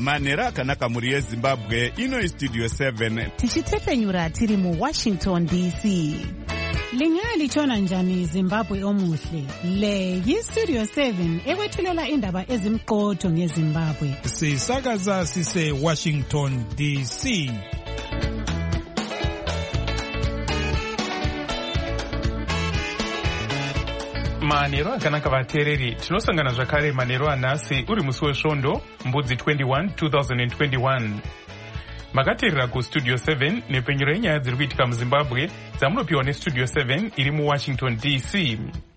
manhero akanaka mhuri yezimbabwe. Ino Studio 7 tichitepfenyura tiri muWashington DC. Lingaya lichona njani Zimbabwe omuhle? Le yiStudio 7 ekwethulela indaba ezimqotho ngeZimbabwe. Sisakaza sise Washington DC. Manhero akanaka vateereri, tinosangana zvakare manhero anhasi uri musi wesvondo mbudzi 21 2021. Makateerera kuStudio 7 nepfenyuro yenyaya dziri kuitika muZimbabwe dzamunopiwa neStudio 7 iri muWashington DC.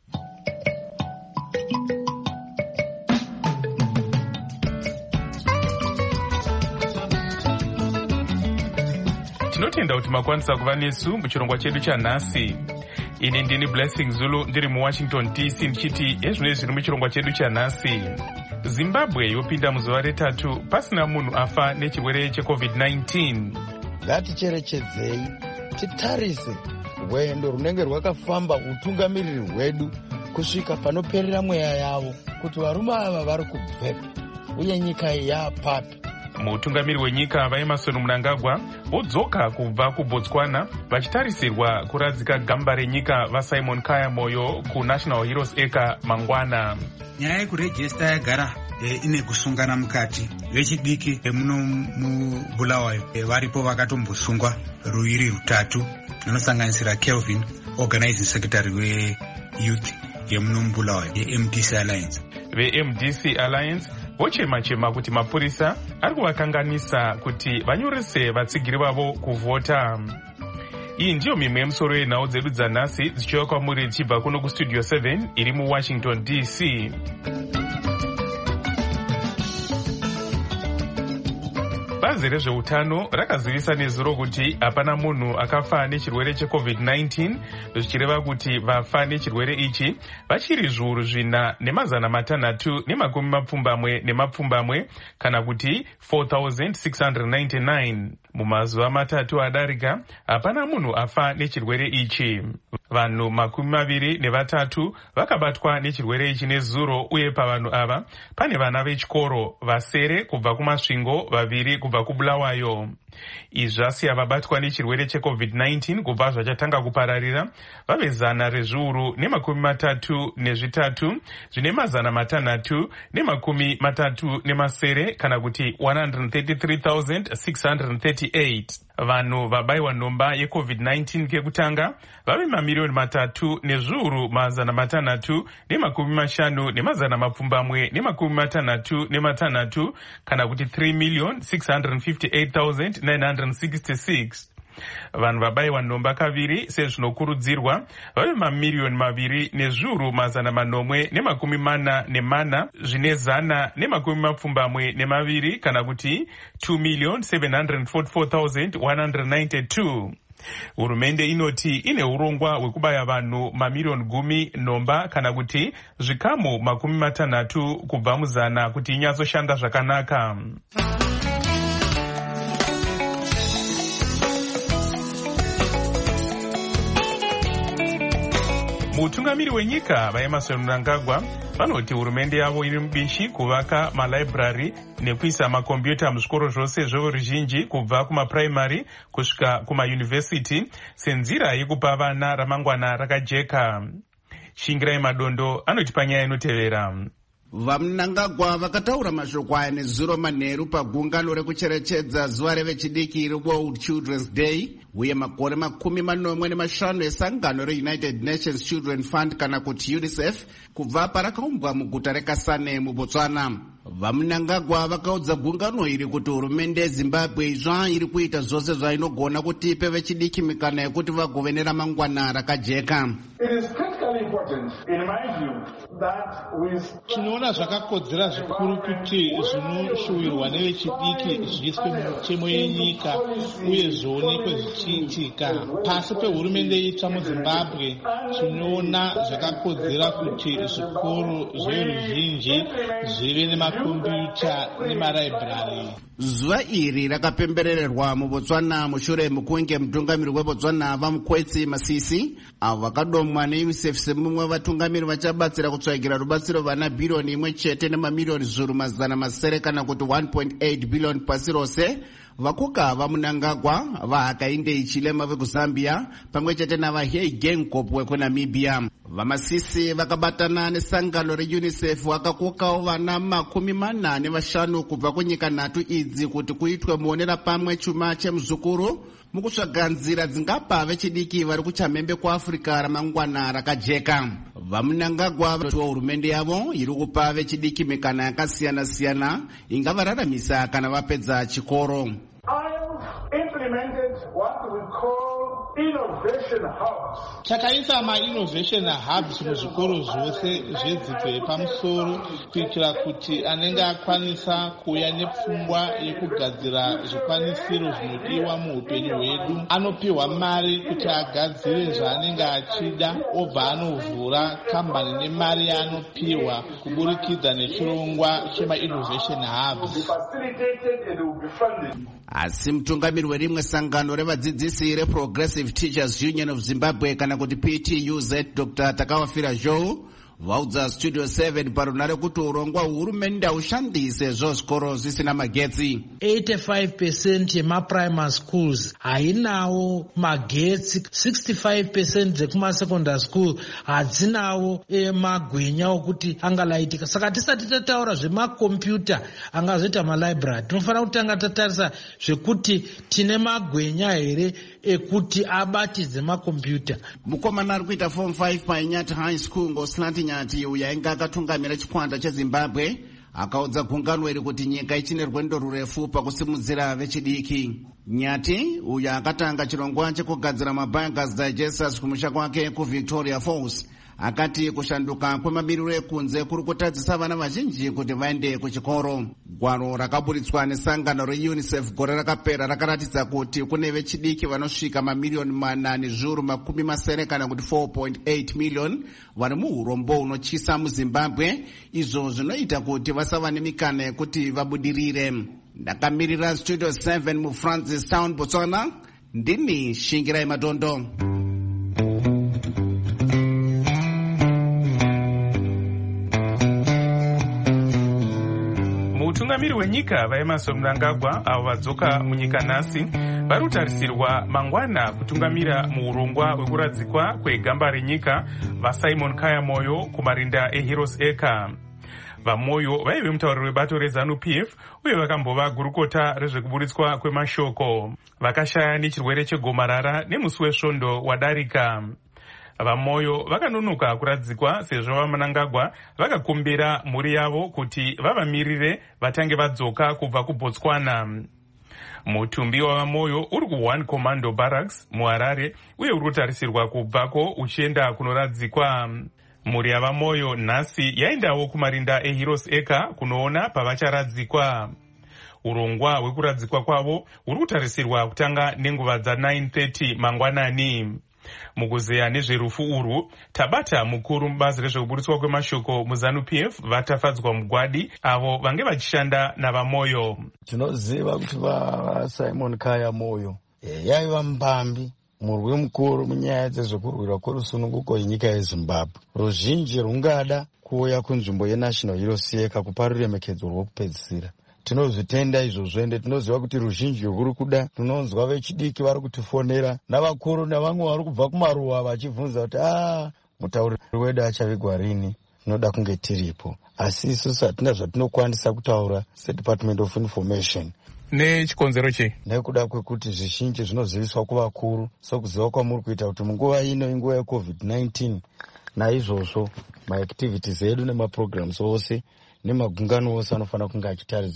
Tinotenda kuti makwanisa kuva nesu muchirongwa chedu chanhasi. Ini ndini Blessing Zulu ndiri muWashington DC ndichiti ezvino zviri muchirongwa chedu chanhasi. Zimbabwe yopinda muzuva retatu pasina munhu afa nechirwere cheCovid-19. Ngaticherechedzei, titarise rwendo runenge rwakafamba utungamiriri hwedu kusvika panoperera mweya yavo kuti varume ava vari kubvepi uye nyika yapapi. Mutungamiri wenyika vaEmmerson Mnangagwa vodzoka kubva kuBotswana vachitarisirwa kuradzika gamba renyika vaSimon Kaya Moyo kuNational Heroes Acre mangwana. Nyaya yekurejista yagara ine kusungana mukati. Vechidiki muno muBulawayo varipo vakatombosungwa ruiri rutatu vanosanganisira Kelvin, Organizing Secretary weYouth yemuno muBulawayo yeMDC Alliance. VeMDC Alliance vochema-chema kuti mapurisa ari kuvakanganisa kuti vanyorese vatsigiri vavo kuvhota. Iyi ndiyo mimwe yemusoro yenhau dzedu dzanhasi dzichiuya kwamuri dzichibva kuno kuStudio 7 iri muWashington DC. Bazi rezveutano rakazivisa nezuro kuti hapana munhu akafa nechirwere cheCovid-19, zvichireva kuti vafa nechirwere ichi vachiri zviuru 4,620 kana kuti 4,699. Mumazuva matatu adarika hapana munhu afa nechirwere ichi. Vanhu 23 vakabatwa nechirwere ichi nezuro, uye pavanhu ava pane vana vechikoro, vasere kubva kumasvingo, 2 kubva kuBulawayo. Izvi zvasiya vabatwa nechirwere cheCovid-19 kubva zvachatanga kupararira vave 133 zvine 637 kana kuti 133,638. Vanhu vabayiwa nhomba yeCovid-19 kekutanga vave 3,350,766 kana kuti 3,658,966. Vanhu vabayiwa nhomba kaviri sezvinokurudzirwa vave 2,844,044 zvine 172 kana kuti 2,744,192. Hurumende inoti ine urongwa hwekubaya vanhu 10,000,000 nhomba kana kuti zvikamu 60 kubva mu100 kuti inyatsoshanda zvakanaka. Mutungamiri wenyika vaEmmerson Mnangagwa vanoti hurumende yavo iri mubishi kuvaka malaibhurari nekuisa makombiyuta muzvikoro zvose zvoruzhinji kubva kumapuraimari kusvika kumayunivhesiti senzira yekupa vana ramangwana rakajeka. Shingirai Madondo anoti panyaya inotevera. VaMnangagwa vakataura mashoko aya nezuro manheru pagungano rekucherechedza zuva revechidiki reWorld Children's Day uye makore 45 esangano reUnited Nations Children Fund kana kuti UNICEF kubva parakaumbwa muguta reKasane muBotswana. VaMnangagwa vakaudza gungano iri kuti hurumende yeZimbabwe izva iri kuita zvose zvainogona kuti ipe vechidiki mikana yekuti vagove neramangwana rakajeka. Tinoona zvakakodzera zvikuru kuti zvinoshuwirwa nevechidiki zviiswe mumutemo yenyika uye zvionekwe zvichiitika. Pasi pehurumende itsva muZimbabwe tinoona zvakakodzera kuti zvikoro zveruzhinji zvive nemakombiyuta nemaraibhurari. Zuva iri rakapembererwa muBotswana mushure mekunge mutungamiri weBotswana Vamukwetsi Masisi avo vakadomwa neUNICEF semumwe vatungamiri vachabatsira kutsvagira rubatsiro vana bhiriyoni 1 nemamiliyoni zviuru mazana masere kana kuti 1.8 billion pasi rose. Vakuka vaMunangagwa, vaHakainde Chilema vekuZambia pamwe chete navaHey Geingob vekuNamibia. Vamasisi vakabatana nesangano reUNICEF vakakokawo vana 45 kubva kunyika 3 idzi kuti kuitwe muonera pamwe chuma chemuzukuru mukutsvaga nzira dzingapa vechidiki vari kuchamhembe kuAfrica ramangwana rakajeka. VaMunangagwa vati hurumende yavo iri kupa vechidiki mikana yakasiyana-siyana ingavararamisa kana vapedza chikoro. Takaisa ma-innovation hubs muzvikoro zvose zvedzidzo yepamusoro kuitira kuti anenge akwanisa kuuya nepfungwa yekugadzira zvikwanisiro zvinodiwa muupenyu hwedu anopiwa mari kuti agadzire zvaanenge achida obva anovhura kambani nemari yaanopiwa kuburikidza nechirongwa chema-innovation hubs. Asi mutungamiri werimwe sangano revadzidzisi reProgressive Teachers Union of Zimbabwe kana kuti PTUZ Dr. Takawafira Joe vaudza Studio 7 parunare kuti urongwa hurumende hushandise zvikoro zvisina magetsi. 85% yemaprimary schools hainawo magetsi, 65% dzekumasecondary school hadzinawo magwenya okuti angalaitika. Saka tisati tataura zvemakombiyuta angazoita malibrary, tinofanira kutanga tatarisa zvekuti tine magwenya here ekuti abatidze makombiyuta. Mukomana ari kuita form 5 paInyati High School ngoSlanti Nyati uyo ainge akatungamira chikwata cheZimbabwe akaudza gungano iri kuti nyika ichine rwendo rurefu pakusimudzira vechidiki. Nyati uyo akatanga chirongwa chekugadzira mabiogas digesters kumusha kwake kuVictoria Falls akati kushanduka kwemamiriro ekunze kuri kutadzisa vana vazhinji kuti vaende kuchikoro. Gwaro rakaburitswa nesangano reUNICEF gore rakapera rakaratidza kuti kune vechidiki vanosvika mamiliyoni 800,000 kana kuti 4.8 million vari muurombo unochisa muZimbabwe, izvo zvinoita kuti vasava nemikana yekuti vabudirire. Ndakamirira Studio 7 muFrancis Town, Botswana, ndini Shingirai Madondo. Mutungamiri wenyika vaEmmerson Mnangagwa avo vadzoka munyika nhasi vari kutarisirwa mangwana kutungamira muurongwa wekuradzikwa kwegamba renyika vaSimon Kaya Moyo kumarinda eHeroes Acre. VaMoyo vaive mutauriri webato reZANU-PF uye vakambova gurukota rezvekuburitswa kwemashoko. Vakashaya nechirwere chegomarara nemusi wesvondo wadarika. VaMoyo vakanonoka kuradzikwa sezvo vaMnangagwa vakakumbira mhuri yavo kuti vavamirire vatange vadzoka kubva kuBotswana. Mutumbi wavaMoyo uri ku1 Commando Barracks muHarare uye uri kutarisirwa kubvako uchienda kunoradzikwa. Mhuri yavaMoyo nhasi yaendawo kumarinda eHeroes Acre kunoona pavacharadzikwa. Urongwa hwekuradzikwa kwavo huri kutarisirwa kutanga nenguva dza9:30 mangwanani. Mukuzeya nezverufu urwu, Tabata mukuru mubazi rezvekuburitswa kwemashoko muZANU-PF vatafadzwa mugwadi avo vange vachishanda navaMoyo. Tinoziva kuti vaSimon Kaya Moyo yaiva mbambi murwi mukuru munyaya dzezvekurwira kwerusununguko yenyika yeZimbabwe. Ruzhinji rungada kuuya kunzvimbo yeNational Heroes Acre kupa ruremekedzo rwokupedzisira. Tinozvitenda izvozvo ende tinoziva kuti ruzhinji rwuri kuda. Tinonzwa vechidiki vari kutifonera navakuru navamwe vari kubva kumaruwa vachibvunza kuti mutauriri wedu achavigwa rini, tinoda kunge tiripo. Asi isusu hatina zvatinokwanisa kutaura seDepartment of Information. Nechikonzero chii? Nekuda kwekuti zvizhinji zvinoziviswa kuvakuru, sokuziva kwamuri kuita kuti munguva ino inguva yeCovid-19. Naizvozvo maactivities edu nemaprograms ose nemagungano ose anofanira kunge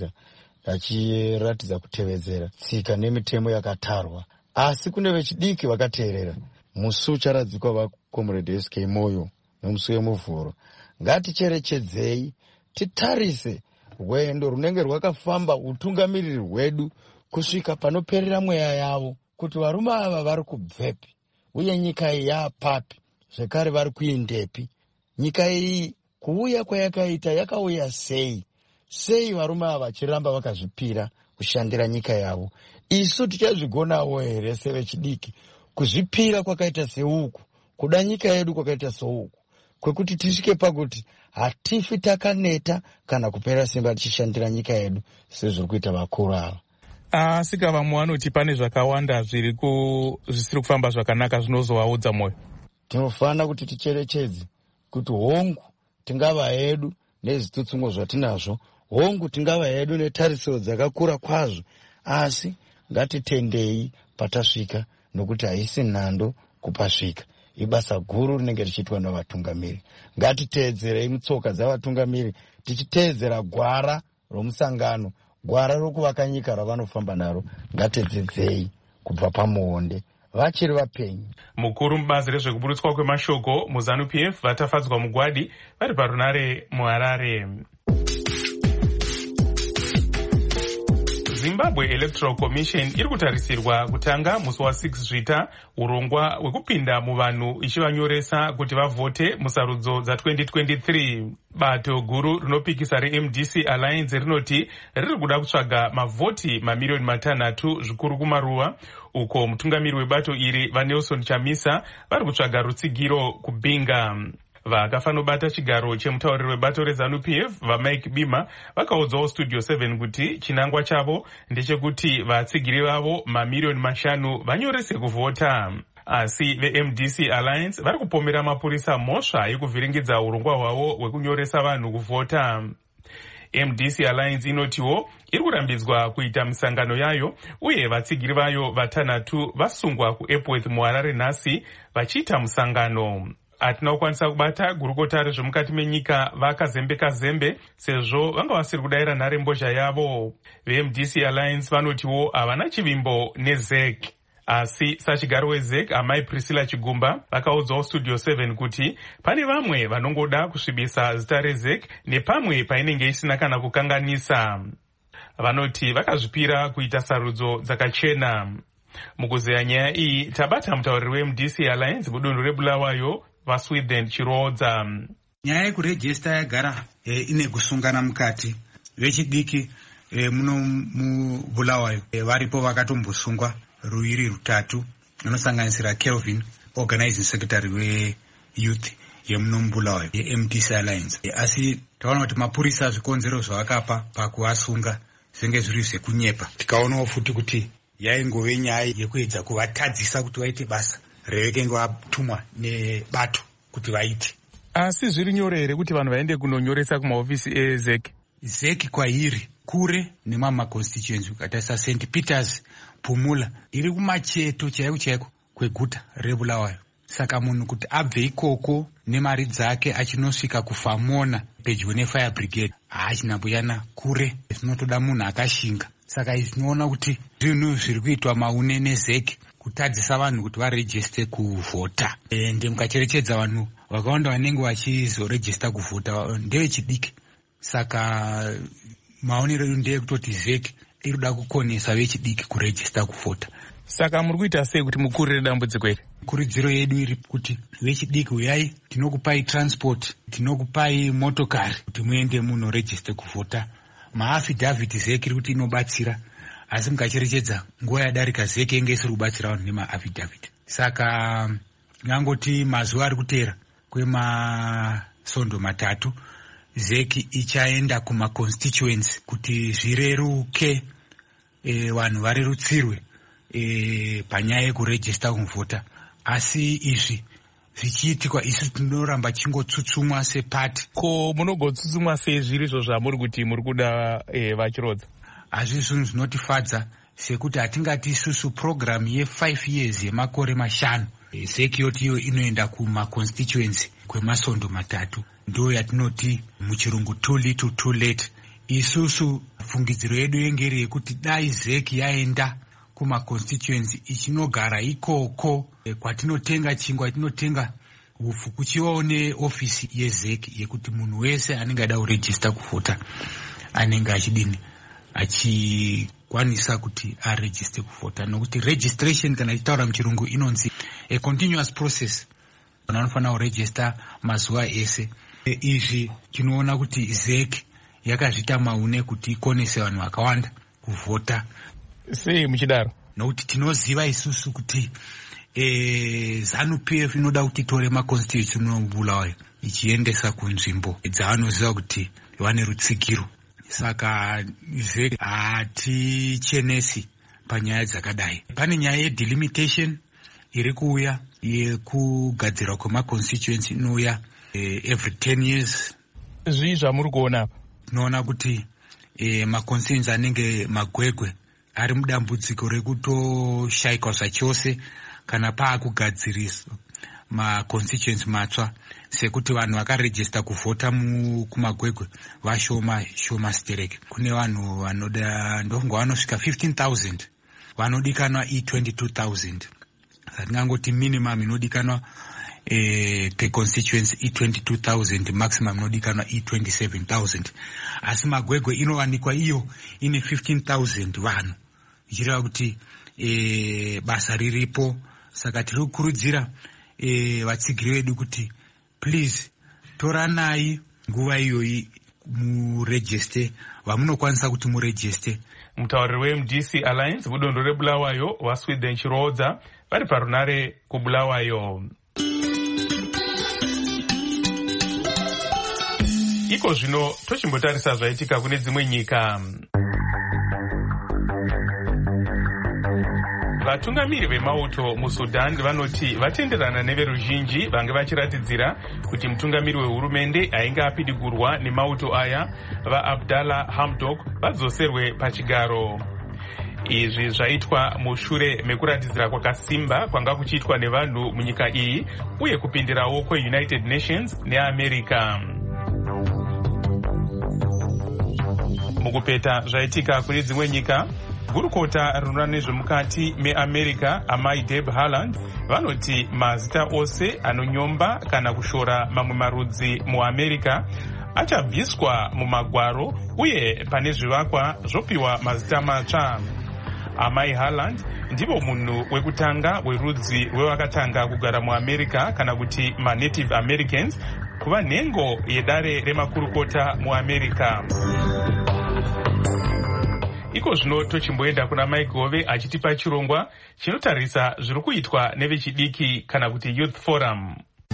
achiratidza kutevedzera tsika nemitemo yakatarwa. Asi kune vechidiki vakateerera. Musi ucharadzikwa vaComrade SK Moyo nemusi wemuvhuro. Ngaticherechedzei, titarise rwendo runenge rwakafamba utungamiriri hwedu kusvika panoperera mweya yavo, kuti varume ava vari kubvepi uye nyika iyi yapapi, zvekare vari kuendepi. Nyika iyi kuuya kwayakaita yakauya sei varume ava vachiramba vakazvipira kushandira nyika yavo. Isu tichazvigonawo here sevechidiki kuzvipira kwakaita seuku, kuda nyika yedu kwakaita souku, kwekuti tisvike pakuti hatifi takaneta kana kupera simba tichishandira nyika yedu sezviri kuita vakuru ava. Asika vamwe vanoti pane zvakawanda zvisiri kufamba zvakanaka zvinozovaudza mwoyo. Tinofanira kuti ticherechedze kuti hongu tingava hedu nezvitutsungo zvatinazvo, hongu tingava hedu netarisiro dzakakura kwazvo, asi ngatitendei patasvika, nokuti haisi nhando kupasvika. Ibasa guru rinenge richiitwa navatungamiri. Ngatiteedzerei mutsoka dzavatungamiri, tichiteedzera gwara romusangano, gwara rokuvaka nyika ravanofamba naro. Ngatidzidzei kubva pamuonde vachiri vapenyu. Mukuru mubazi rezvekuburutswa kwemashoko muZANU-PF vatafadzwa mugwadi vari parunare muHarare. Zimbabwe Electoral Commission iri kutarisirwa kutanga musi wa6 Zvita urongwa hwekupinda muvanhu ichivanyoresa kuti vavhote musarudzo dza2023. Bato guru rinopikisa reMDC Alliance rinoti riri kuda kutsvaga mavhoti mamiliyoni 6 zvikuru kumaruva, uko mutungamiri webato iri vaNelson Chamisa vari kutsvaga rutsigiro kubinga. Vakafanobata chigaro chemutauriri webato reZANU-PF vaMike Bima vakaudzawo Studio 7 kuti chinangwa chavo ndechekuti vatsigiri vavo mamiliyoni 5 vanyorese kuvhota. Asi veMDC Alliance vari kupomera mapurisa mhosva yekuvhiringidza urongwa hwavo hwekunyoresa vanhu kuvhota. MDC Alliance inotiwo iri kurambidzwa kuita misangano yayo, uye vatsigiri vayo 6 vasungwa kuEpworth muHarare nhasi vachiita musangano. Hatina kukwanisa kubata gurukota rezvemukati menyika vakazembe sezvo vanga vasiri kudayira nhare mbozha yavo. VeMDC Alliance vanotiwo havana chivimbo neZEC. Asi sachigaro weZEC amai Priscilla Chigumba vakaudzawo Studio 7 kuti pane vamwe vanongoda kusvibisa zita reZEC nepamwe painenge isina kana kukanganisa. Vanoti vakazvipira kuita sarudzo dzakachena. Mukuzeya nyaya iyi tabata mutauriri weMDC Alliance mudunhu reBulawayo vaSweden Chirodza. Nyaya yekurejista yagara ine kusungana mukati. Vechidiki muno muBulawayo varipo vakatombosungwa ruiri 3 vanosanganisira Kelvin, organizing secretary weYouth yemuno muBulawayo yeMDC Alliance. Asi taona kuti mapurisa zvikonzero zvavakapa pakuvasunga zvinge zviri zvekunyepa. Tikaonawo futi kuti yaingove nyaya yekuedza kuvatadzisa kuti vaite basa revekenge vatumwa nebato kuti vaite. Asi zviri nyore here kuti vanhu vaende kunonyoresa kumahofisi eZEC? ZEC kwairi kure nemamaconstituency akatarisa St Peters, Phumula iri kumacheto chaiko kweguta reBulawayo. Saka munhu kuti abve ikoko nemari dzake achinosvika kuFamona pedyo neFire Brigade haachinambuyana kure, zvinotoda munhu akashinga. Saka izvi tinoona kuti zvinhu zviri kuitwa maune neZEC kutadzisa vanhu kuti varejiste kuvhota. Ende mukacherechedza vanhu vakawanda vanenge vachizorejista kuvhota ndevechidiki. Saka maonero edu ndeyekutoti ZEC iri kuda kukonesa vechidiki kurejista kuvhota. Saka muri kuita sei kuti mukurire dambudziko iri? Kurudziro yedu iri kuti vechidiki uyai, tinokupai transport, tinokupai motokari kuti muende munorejiste kuvhota. Maafidhavhiti ZEC iri kuti inobatsira, asi mukacherechedza nguva yadarika ZEC enge isiri kubatsira vanhu nemaafidhavhiti. Saka ngangoti mazuva ari kuteera kwemasondo 3 ZEC ichaenda kumaconstituency kuti zvireruke, vanhu varerutsirwe panyaya yekurejista kuvhota. Asi izvi zvichiitikwa isu tinoramba chingotsutsumwa sepati. Ko munogotsutsumwa sei zviri izvo zvamuri kuti muri kuda vachirodza? Hazvi zvinhu zvinotifadza sekuti hatingati isusu program ye5 years yemakore 5 ZEC yoti iyo inoenda kumaconstituency kwemasondo 3. Ndo yatinoti muchirungu too little too late. Isusu fungidziro yedu yengeri yekuti dai ZEC yaenda kumaconstituency ichinogara ikoko kwatinotenga chingwa, tinotenga ufu, kuchivawo neofisi yeZEC yekuti munhu wese anenge ada kurejista kuvhota anenge achikwanisa kuti arejiste kuvhota. Nokuti registration kana ichitaura muchirungu inonzi a continuous process. Vanhu vanofanira kurejista mazuva ese. Izvi tinoona kuti ZEC yakazvita maune kuti ikonese vanhu vakawanda. kuvhota. Sei muchidaro? Nokuti tinoziva isusu kuti ZANU-PF inoda kuti itore maconstitution Bulawayo ichiendesa kunzvimbo dzaanoziva kuti vane rutsigiro. Saka hatichenesi panyaya dzakadai. Pane nyaya yedelimitation iri kuuya yekugadzirwa kwemaconstituency inouya every 10 years. Zvii zvamuri kuona apa? Tinoona kuti maconstituency anenge magwegwe ari mudambudziko rekutoshayikwa zvachose kana paakugadziriswa maconstituency matsva, sekuti vanhu vakarejista kuvhota kumagwegwe vashoma stereke. Kune vanhu vanoda ndofunga vanosvika 15,000 vanodikanwa 22,000. Satingangoti minimum inodikanwa per constituency 22,000, maximum inodikanwa 27,000. Asi magwegwe inowanikwa iyo ine 15,000 vanhu, ichireva kuti basa riripo. Saka tiri kukurudzira vatsigiri vedu kuti please toranai nguva iyoyi murejiste vamunokwanisa kuti murejiste. Mutauriri weMDC Alliance kudondo reBulawayo waSweden Chirodza vari parunare kuBulawayo. Iko zvino tochimbotarisa zvaitika kune dzimwe nyika. Vatungamiri vemauto muSudan vanoti vatenderana neveruzhinji vange vachiratidzira kuti mutungamiri wehurumende ainge apidigurwa nemauto aya vaAbdallah Hamdok vadzoserwe pachigaro. Izvi zvaitwa mushure mekuratidzira kwakasimba kwanga kuchiitwa nevanhu munyika iyi uye kupindirawo kweUnited Nations neAmerica. Mukupeta zvaitika kune dzimwe nyika, gurukota rinoona nezvemukati meAmerica amai Deb Haaland vanoti mazita ose anonyomba kana kushora mamwe marudzi muAmerica achabviswa mumagwaro uye pane zvivakwa zvopiwa mazita matsva. Amai Haaland ndivo munhu wekutanga werudzi rwevakatanga kugara muAmerica kana kuti maNative Americans kuva nhengo yedare remakurukota muAmerica. Iko zvino tochimboenda kuna Mike Gove achitipa chirongwa chinotarisa zviri kuitwa nevechidiki kana kuti Youth Forum.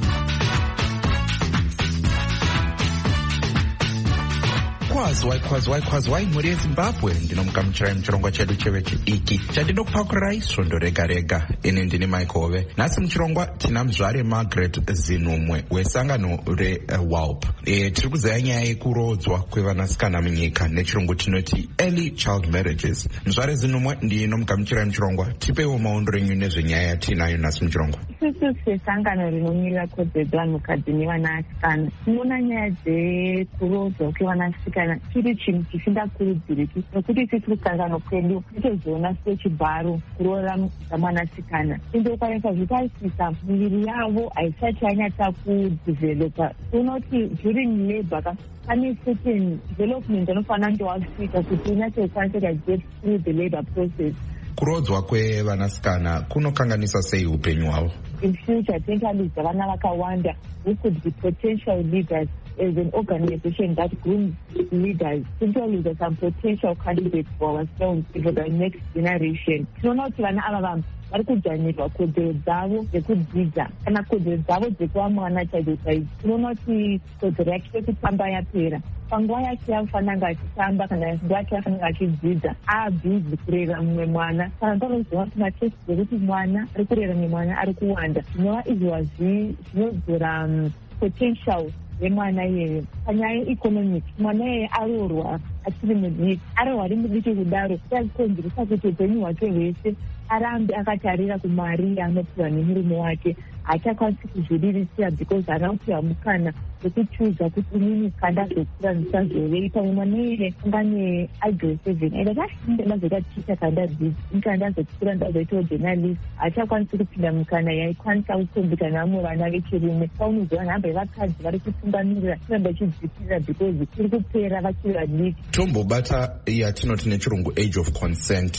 Kwazwai mhuri yeZimbabwe, ndinomugamuchirai muchirongwa chedu chevechidiki chandinokupakurai svondo rega rega. Ini ndini Mike Hove. Nhasi muchirongwa tina muzvare Margaret Zinumwe wesangano reWALP. Tiri kuzaya nyaya yekurodzwa kwevanasikana munyika nechirungu tinoti early child marriages. Muzvare Zinumwe ndinomugamuchirai muchirongwa, tipeiwo maondo enyu nezvenyaya yatinayo nhasi muchirongwa. Isusu sesangano rinomirira kodzero dzevanhukadzi nevanasikana tinoona nyaya dzekurodzwa kwevanasikana chiri chinhu chisingakurudziriki, nokuti isi tiri kusangano kwedu titozoona sechibharo kuroora dzamwanasikana indokwanisa zvitaisisa miviri yavo haisati yanyatsa kudhivhelopa. Unoti during labor pane certain development anofanira kunge wasvika kuti unyatse kukwanisa get through the labor process. Kurodzwa kwevanasikana kunokanganisa sei upenyu hwavo? In future, tingalidza vana vakawanda who could be potential leaders as an organization that grooms leaders. Tingalidza some potential candidates for ourselves for the next generation. Tinoona kuti vana ava vari kudzvanyirwa kodzero dzavo dzekudzidza kana kodzero dzavo dzekuva mwana chaidzo chaidzo. Tinoona kuti kodzero yake yekutamba yapera. Panguva yake yafananga achitamba kana nguva yake yafananga achidzidza abhizi kurera mumwe mwana. Kana panozoona kuti matesti dzekuti mwana ari kurera nemwana ari kuwanda, zvinova izvozvi zvinodzora potential yemwana iyeye. Panyaya yeeconomic, mwana iyeye aroorwa achiri mudiki, aroorwa ari mudiki kudaro chazikonzeresa kuti upenyu hwake hwese arambe akatarira kumari yaanopiwa nemurume wake. Haachakwanisi kuzviriritira because haana kupiwa mukana wekuchuza kuti inini kandazokura ndisazovei. Pamwe mwana iyeye angane agrade 7 aida kashinde ndazoita ticha kandadzidzi nikandazokura ndazoitawo journalist. Haachakwanisi kupinda mukana yaikwanisa kukombita navamwe vana vechirume. Paunoziva nhamba yevakadzi vari kutungamirira kuramba ichidzikirira because iri kupera vachiri vadiki. Tombobata yatinoti nechirungu age of consent.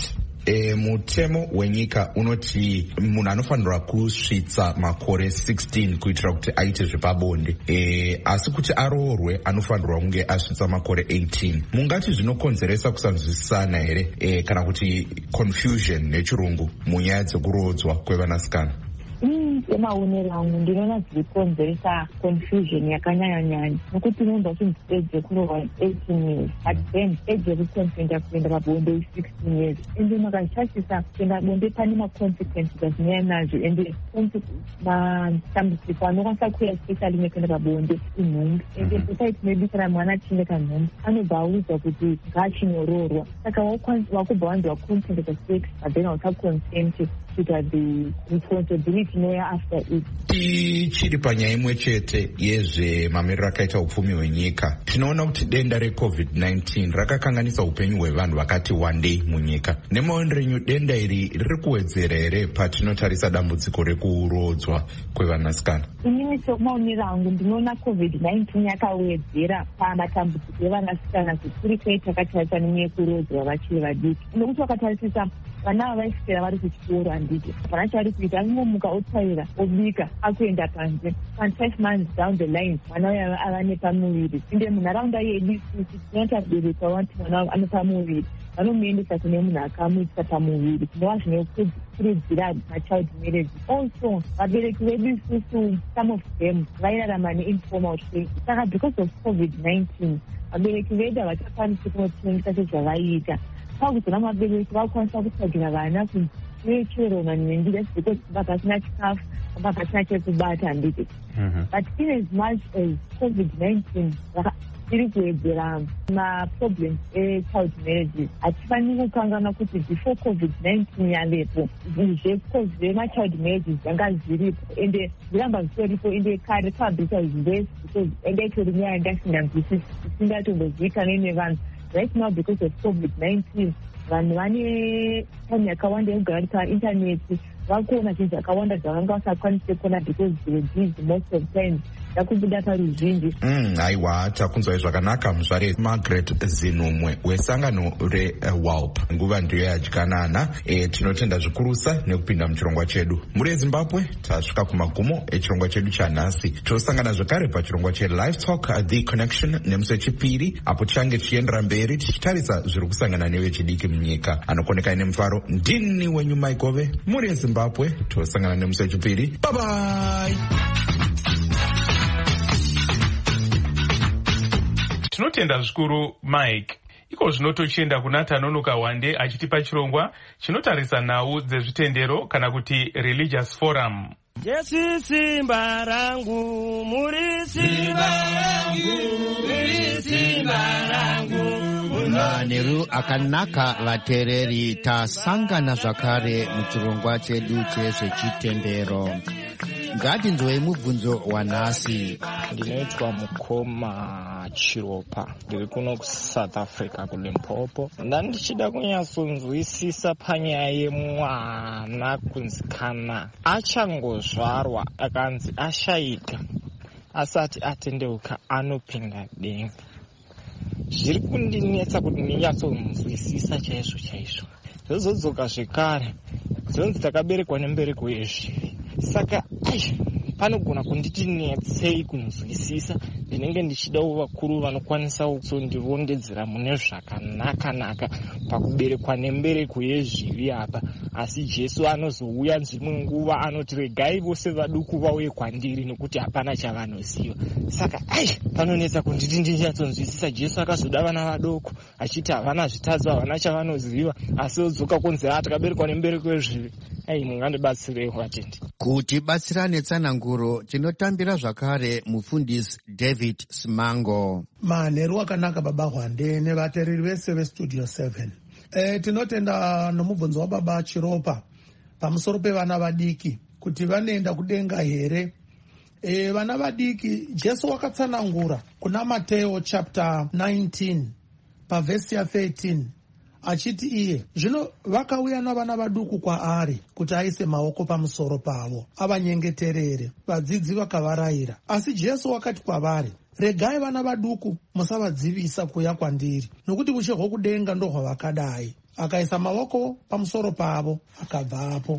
mutemo wenyika unoti munhu anofanirwa kusvitsa makore 16 kuitira kuti aite zvepabonde, asi kuti aroorwe anofanirwa kunge asvitsa makore 18. Mungati zvinokonzeresa kusanzwisisana here kana kuti confusion nechirungu munyaya dzekurodzwa kwevanasikana? Semaonero angu ndinoona zvirikonzeresa confusion yakanyanya-nyanya, nokuti unoenda uchinzi age yekuroorwa 18 years but then age yekukonsenta kuenda pabonde 16 years, ende makazvachisa kuenda bonde pane maconsequences azinouya nazvo, ende matambudziko anokwanisa kuuya especially nekuenda pabonde inhumbi, ende society maybe kana mwana achinge kanhumbi anobva audzwa kuti ngaachindoroorwa. Saka wakubva wanzi wakonsenta pasex but then hausaconsent kuita the responsibility inoya after it. Tichiri panyaya imwe chete yezvemamiriro akaita upfumi hwenyika, tinoona kuti denda reCovid-19 rakakanganisa upenyu hwevanhu vakati wandei munyika. Nemaonero enyu, denda iri riri kuwedzera here patinotarisa dambudziko rekurodzwa kwevanasikana? Inini semaonero angu ndinoona COVID-19 yakawedzera pamatambudziko evanasikana zvikuru kuita akatarisa neyekurodzwa vachiri vadiki, nokuti wakatarisisa vana vavaiswera vari kuchikoro handiti vana chavari kuita angomuka otsaira obika akuenda panze 5 months down the line mwana uya ava nepamuviri, ende munharaunda yedu isusu tinota bereka wati mwana anopamuviri vanomuendesa kune munhu akamuisa pamuviri, zvinova zvinokurudzira machild marriage. Also vabereki vedu isusu some of them vairarama neinformal trade, saka because of COVID-19 vabereki vedu havachakwanisi kunotengesa sezvavaiita. Pakuzona mabereki vakwanisa kutsvagira vana kuchero nenjira because vakasina chikafu vakasina chekubata handiti. But in as much as COVID-19 iri kuwedzera maproblems echild marriages, hatifaniri kukangana kuti before COVID-19 yavepo zvemachild marriages zvanga zviripo ende zviramba zvitoripo, ende kare kwabvisa zvivesi because ende itori nyaya yandasinganzwisisi isingatombozivikanwi nevanhu. Right now because of COVID-19 vanhu vane time yakawanda yekugara vari paintaneti, vakuona zvinhu zvakawanda zvavanga vasakwanise kuona because they busy most of the time yakubuda paruzhinji. Aiwa, takunzwai zvakanaka muzvare Margaret Zinumwe wesangano reWALP. Nguva ndiyo yadyanana. Tinotenda zvikurusa nekupinda muchirongwa chedu. Muri eZimbabwe tasvika kumagumo echirongwa chedu chanhasi. Tosangana zvakare pachirongwa cheLive Talk The Connection nemusi wechipiri, apo tichange tichiendera mberi tichitarisa zviri kusangana nevechidiki munyika. Anokoneka nemufaro ndini wenyu Maikove. Muri eZimbabwe tosangana nemusi wechipiri. Bye bye. Tinotenda zvikuru Mike. Iko zvino tochienda kuna Tanonoka Wande achitipa chirongwa chinotarisa nhau dzezvitendero kana kuti religious forum. Jesu simba rangu, muri simba rangu, muri simba rangu. Manheru akanaka vateereri, tasangana zvakare muchirongwa chedu chezvechitendero. Ngatinzwei mubvunzo wanhasi. Ndinoitwa Mukoma Chiropa, ndiri kuno kuSouth Africa kuLimpopo. Ndandichida kunyatsonzwisisa panyaya yemwana kunzikana achangozvarwa akanzi ashaika asati atendeuka anopinda denga. Zviri kundinetsa kuti ndinyatsonzwisisa chaizvo chaizvo. Zvozodzoka zvekare zvonzi takaberekwa nembereko yezvivi. Saka panogona kunditi netsei kunzwisisa. Ndinenge ndichida vakuru vanokwanisa kusondirondedzera mune zvakanaka pakuberekwa nembereko yezvivi apa. Asi Jesu anozouya dzimwe nguva anoti regai vose vaduku vauye kwandiri nokuti hapana chavanoziva. Saka panonetsa kunditi ndinyatsonzwisisa. Jesu akazoda vana vadoko achiti havana zvitadzo, havana chavanoziva, asi odzoka kunzi takaberekwa nembereko yezvivi. Mungandibatsirei vatendi. Kuti batsirane tsananguro tinotambira zvakare mufundisi David Simango. Manheru akanaka baba Hwande nevateereri vese veStudio 7. Tinotenda nomubvunzo wababa Chiropa pamusoro pevana vadiki kuti vanoenda kudenga here. Vana vadiki Jesu wakatsanangura kuna Mateo chapter 19 pavhesi ya 13 achiti iye zvino vakauya navana vaduku kwaari kuti aise maoko pamusoro pavo avanyengeterere. Vadzidzi vakavarayira, asi Jesu wakati kwavari, regai vana vaduku musavadzivisa kuuya kwandiri, nokuti ushe hwokudenga ndohwavakadai. akaisa maoko pamusoro pavo akabvapo.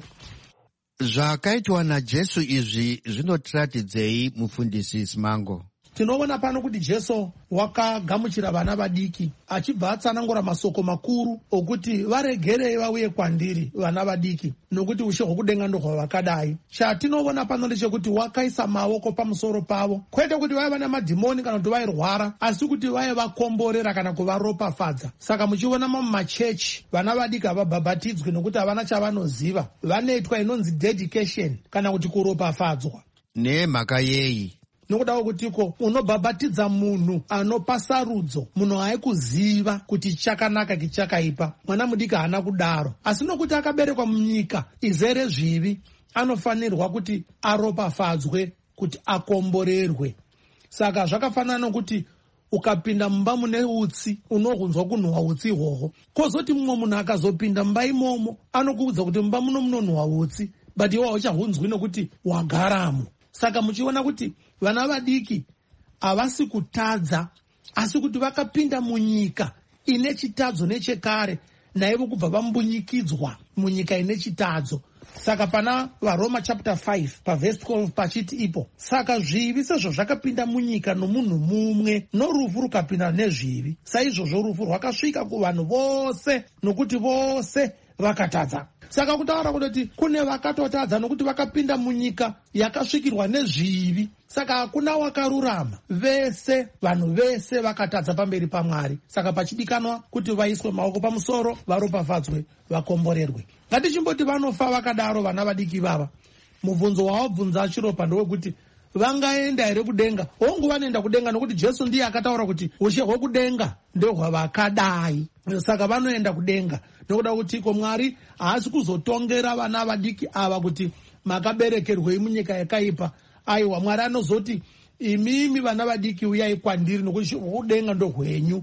Zvakaitwa naJesu izvi zvinotiratidzei mufundisi Simango? Tinoona pano kuti Jesu wakagamuchira vana vadiki achibva atsanangura masoko makuru okuti varegerei vauye kwandiri vana vadiki nokuti ushe hwokudenga ndohwavakadai. Chatinoona pano ndechekuti wakaisa maoko pamusoro pavo, kwete kuti vaiva nemadhimoni kana kuti vairwara, asi kuti vaivakomborera kana kuvaropafadza. Saka muchiona mumachechi vana vadiki havabhabhatidzwi nokuti havana chavanoziva, vanoitwa inonzi dedication kana kuti kuropafadzwa. Nemhaka yei? Nokudawo kutiko unobhabhatidza munhu anopa sarudzo, munhu haikuziva kuti chakanaka kichakaipa. Mwana mudiki haana kudaro, asi nokuti akaberekwa munyika izere zvivi, anofanirwa kuti aropafadzwe, kuti akomborerwe. Saka zvakafanana nokuti ukapinda mumba mune utsi unohunzwa kunhuhwa utsi ihwohwo, kozoti mumwe munhu akazopinda mumba imomo anokuudza kuti mumba muno munonhuhwa utsi, but iwe hauchahunzwi nokuti wagaramo. Saka muchiona kuti vana vadiki havasi kutadza, asi kuti vakapinda munyika ine chitadzo nechekare, naivo kubva vambunyikidzwa munyika ine chitadzo. Saka pana vaRoma chapter 5 pavhesi 12 pachiti ipo, saka zvivi sezvo zvakapinda munyika nomunhu mumwe, norufu rukapinda nezvivi, saizvozvo rufu rwakasvika kuvanhu vose nokuti vose vakatadza. Saka kutaura kuti kune vakatotadza nokuti vakapinda munyika yakasvikirwa nezvivi. Saka hakuna wakarurama, vese vanhu vese vakatadza pamberi paMwari. Saka pachidikanwa kuti vaiswe maoko pamusoro, varopafadzwe, vakomborerwe. Ngatichimboti vanofa vakadaro vana vadiki vava, mubvunzo wawabvunza Chiropa ndowekuti vangaenda here kudenga? Hongu vanoenda kudenga nokuti Jesu ndiye akataura kuti ushe hwokudenga ndohwavakadai. Saka vanoenda kudenga nokuda kuti Mwari haasi kuzotongera vana vadiki ava kuti makaberekerwei munyika yakaipa. Aiwa, Mwari anozoti imimi vana vadiki uyai kwandiri nokuti hwokudenga ndohwenyu.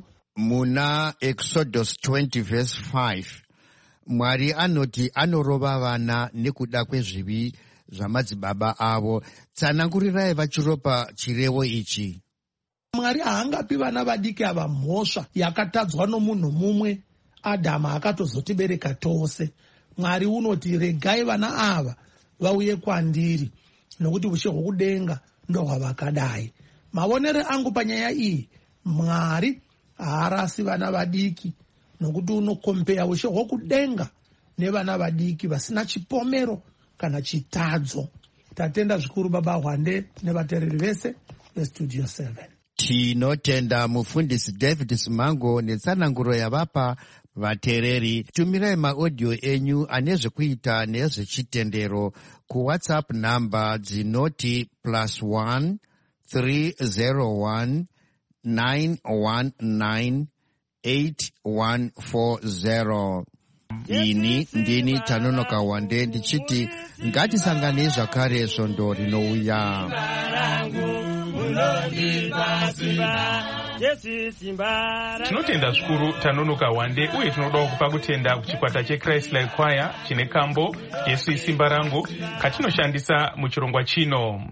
Muna Exodus 20 verse 5 Mwari anoti anorova vana nekuda kwezvivi zvamadzibaba avo. Tsanangurirai vaChiropa chirevo ichi. Mwari haangapi vana vadiki ava mhosva yakatadzwa nomunhu mumwe, Adhamu akatozotibereka tose. Mwari unoti regai vana ava vauye kwandiri nokuti ushe hwokudenga ndohwavakadai. Mavonere angu panyaya iyi, Mwari haarasi vana vadiki nokuti unokompeya ushe hwokudenga nevana vadiki vasina chipomero kana chitadzo. Tatenda zvikuru Baba Hwande nevateereri vese veStudio 7. Tinotenda mufundisi David Simango netsananguro yavapa vateereri. Tumirai maaudio enyu ane zvekuita nezvechitendero kuWhatsApp namba dzinoti +1 301 919 8140. Ini ndini Tanonoka Wande ndichiti ngatisanganei zvakare svondo rinouya. Tinotenda zvikuru Tanonoka Wande, uye tinoda kupa kutenda kuchikwata cheChrist Like Choir chine kambo Yesu isimba rangu katinoshandisa muchirongwa chino.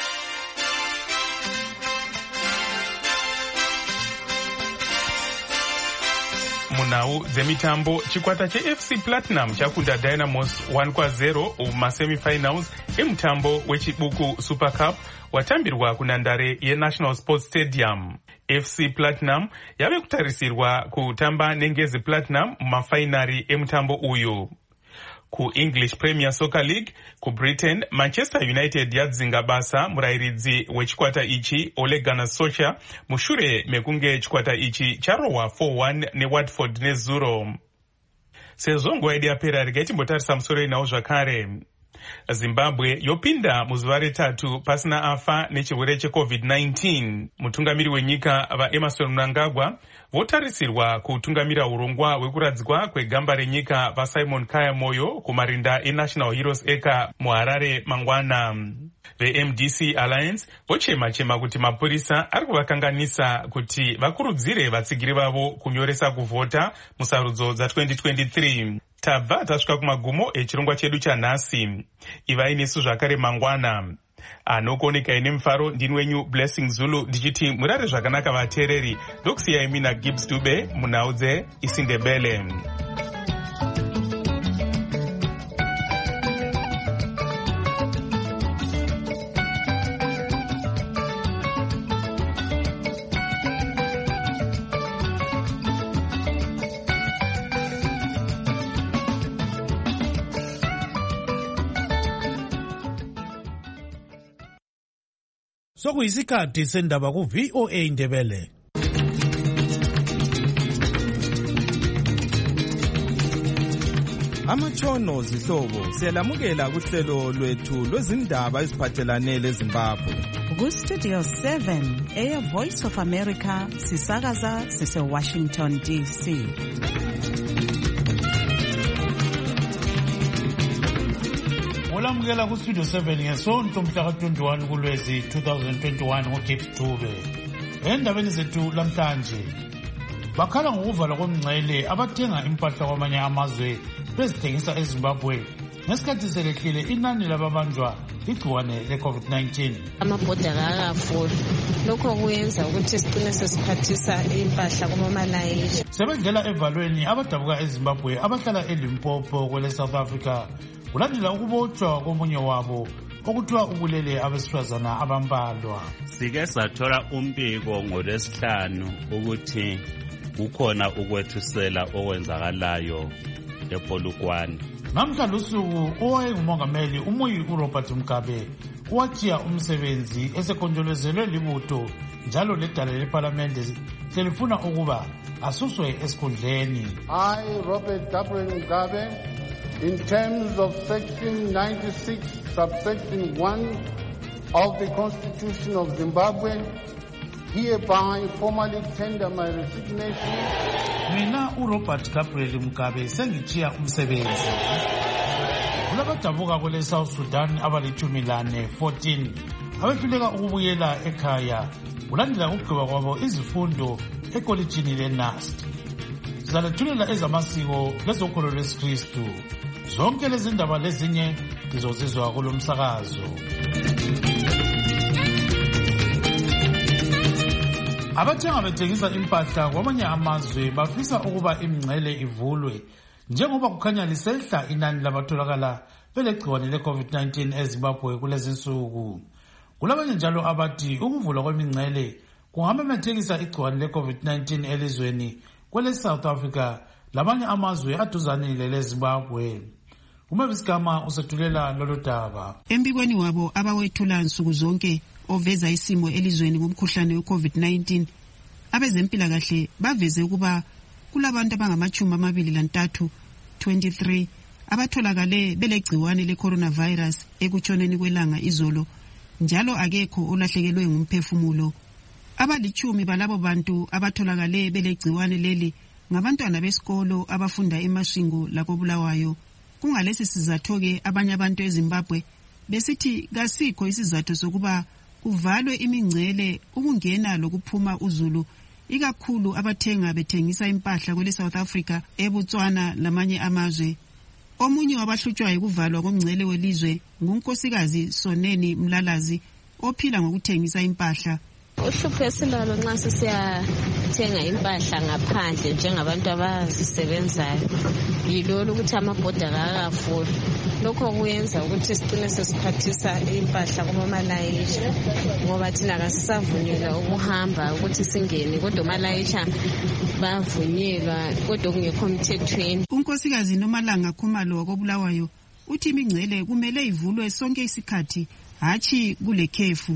Munhau dzemitambo, chikwata cheFC Platinum chakunda Dynamos 1-0 mumasemifinals emutambo wechibuku Super Cup watambirwa kunhandare yeNational Sports Stadium. FC Platinum yave kutarisirwa kutamba neNgezi Platinum mumafainari emutambo uyu. Ku-English Premier Soccer League, ku-Britain, Manchester United yadzinga basa murairidzi wechikwata ichi Ole Gunnar Solskjaer mushure mekunge chikwata ichi charohwa 4-1 neWatford nezuro. Sezvo nguva yedu yapera, regai timbotarisa musoro inawo zvakare. Zimbabwe yopinda muzuva retatu pasina afa nechirwere cheCovid-19. Mutungamiri wenyika vaEmmerson Mnangagwa votarisirwa kutungamira urongwa hwekuradzikwa kwegamba renyika vaSimon Kaya Moyo kumarinda eNational Heroes Acre muHarare mangwana. VeMDC Alliance vochema-chema kuti mapurisa ari kuvakanganisa kuti vakurudzire vatsigiri vavo kunyoresa kuvhota musarudzo dza2023. Tabva tasvika kumagumo echirongwa chedu chanhasi. Ivai nesu zvakare mangwana. Anokuoneka ine mufaro ndini wenyu Blessing Zulu ndichiti murare zvakanaka vateereri. Ndokusiyai mina Gibbs Dube munhau dzeIsindebele. sokuyisikhathi sendaba ku-VOA Indebele. Amatshono zihlobo siyalamukela kuhlelo lwethu lwezindaba eziphathelane leZimbabwe. Ku-Studio 7 Air Voice of America sisakaza sise-Washington DC. Olamukela ku-Studio 7 ngesonto mhla ka-21 kuLwezi 2021 ngoGift Dube. Endabeni zethu lamhlanje bakhala ngokuvalwa komngcele abathenga impahla kwamanye amazwe bezithengisa eZimbabwe ngesikhathi selehlile inani lababanjwa igciwane le-COVID-19. Amabhoda akakafuli, lokho kuyenza ukuthi sigcine sesiphathisa impahla kumamalayisha. Sebedlela evalweni abadabuka eZimbabwe abahlala eLimpopo kwele South Africa kulandela ukubotshwa komunye wabo okuthiwa ubulele abesifazana abambalwa. Sike sathola umbiko ngoLwesihlanu ukuthi kukhona ukwethusela okwenzakalayo ePolokwane. Namhlanje usuku owayengumongameli uMuyi uRobert Mugabe watshiya umsebenzi esekonjolozelwe libutho njalo ledala leParlamente selifuna ukuba asuswe esikhundleni. I, Robert Gabriel Mugabe, in terms of Section 96, subsection 1 of the Constitution of Zimbabwe, hereby formally tender my resignation. Mina uRobert Gabriel Mugabe sengichiya umsebenzi. Kulabadabuka kwele South Sudan abali-14 abehluleka ukubuyela ekhaya kulandela ukugqiba kwabo izifundo ekolitshini leNAST. Sizalethulela ezamasiko lezokholo lwesikristu. Zonke lezi ndaba lezinye lizozizwa kulo msakazo. Abathenga bethengisa impahla kwamanye amazwe bafisa ukuba imingcele ivulwe njengoba kukhanya lisehla inani labatholakala belegciwane le-COVID-19 eZimbabwe kulezinsuku. Kulabanye njalo abathi ukuvulwa kwemingcele kungamemethekisa igciwane le-COVID-19 elizweni kwele South Africa lamanye amazwe aduzanile leZimbabwe. Umavisikama usethulela lolu daba. Embikweni wabo abawethula nsuku zonke oveza isimo elizweni ngomkhuhlane we-COVID-19, abezempilakahle baveze ukuba kulabantu abangama-23 abatholakale belegciwane le-coronavirus ekutshoneni kwelanga izolo, njalo akekho olahlekelwe ngumphefumulo. Abali-10 balabo bantu abatholakale belegciwane leli ngabantwana besikolo abafunda eMasvingo lakoBulawayo. Kungalesi sizatho-ke abanye abantu eZimbabwe besithi kasikho isizatho sokuba kuvalwe imingcele ukungena lokuphuma uzulu, ikakhulu abathenga bethengisa impahla kwele South Africa, eBotswana lamanye amazwe. Omunye wabahlutshwa ukuvalwa komngcele welizwe ngunkosikazi Soneni Mlalazi ophila ngokuthengisa impahla. Uhlupho esilalo nxa sisiyathenga impahla ngaphandle njengabantu abazisebenzayo yilolo ukuthi amabhoda akakafuli. Lokho kuyenza ukuthi sigcine sesiphathisa impahla kumamalayisha ngoba thina kasisavunyelwa ukuhamba ukuthi singene, kodwa omalayisha bavunyelwa kodwa kungekho mthethweni. Unkosikazi Nomalanga Khumalo wakoBulawayo uthi imingcele kumele ivulwe sonke isikhathi, hatshi kule khefu.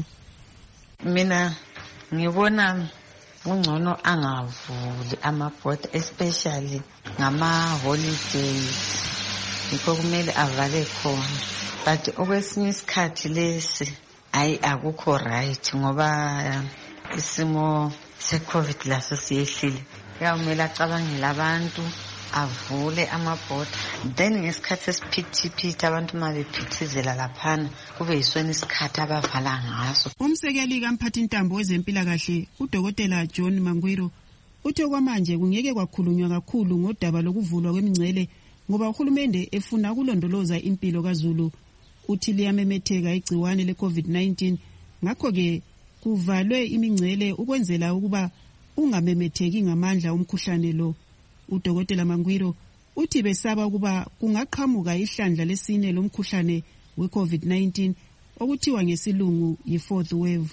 Mina ngibona ungcono angavuli amabhoda especially ngama holidays, yikho kumele avale khona. But okwesinye isikhathi lesi akukho right ngoba isimo se-COVID laso siyehlile. Kuyamele acabangele abantu avule amabhoda, then ngesikhathi esiphithiphithi abantu uma bephithizela laphana kube yisona isikhathi abavala ngaso. Umsekeli kamphathintambo wezempilakahle uDokotela John Mangwiro uthi okwamanje kungeke kwakhulunywa kakhulu ngodaba lokuvulwa kwemingcele ngoba uhulumende efuna ukulondoloza impilo kaZulu. Uthi liyamemetheka igciwane le-COVID-19, ngakho-ke kuvalwe imingcele ukwenzela ukuba ungamemetheki ngamandla umkhuhlane lo. uDokotela Mangwiro uthi besaba ukuba kungaqhamuka ihlandla lesine lomkhuhlane we-COVID-19 okuthiwa ngesilungu yi-fourth wave.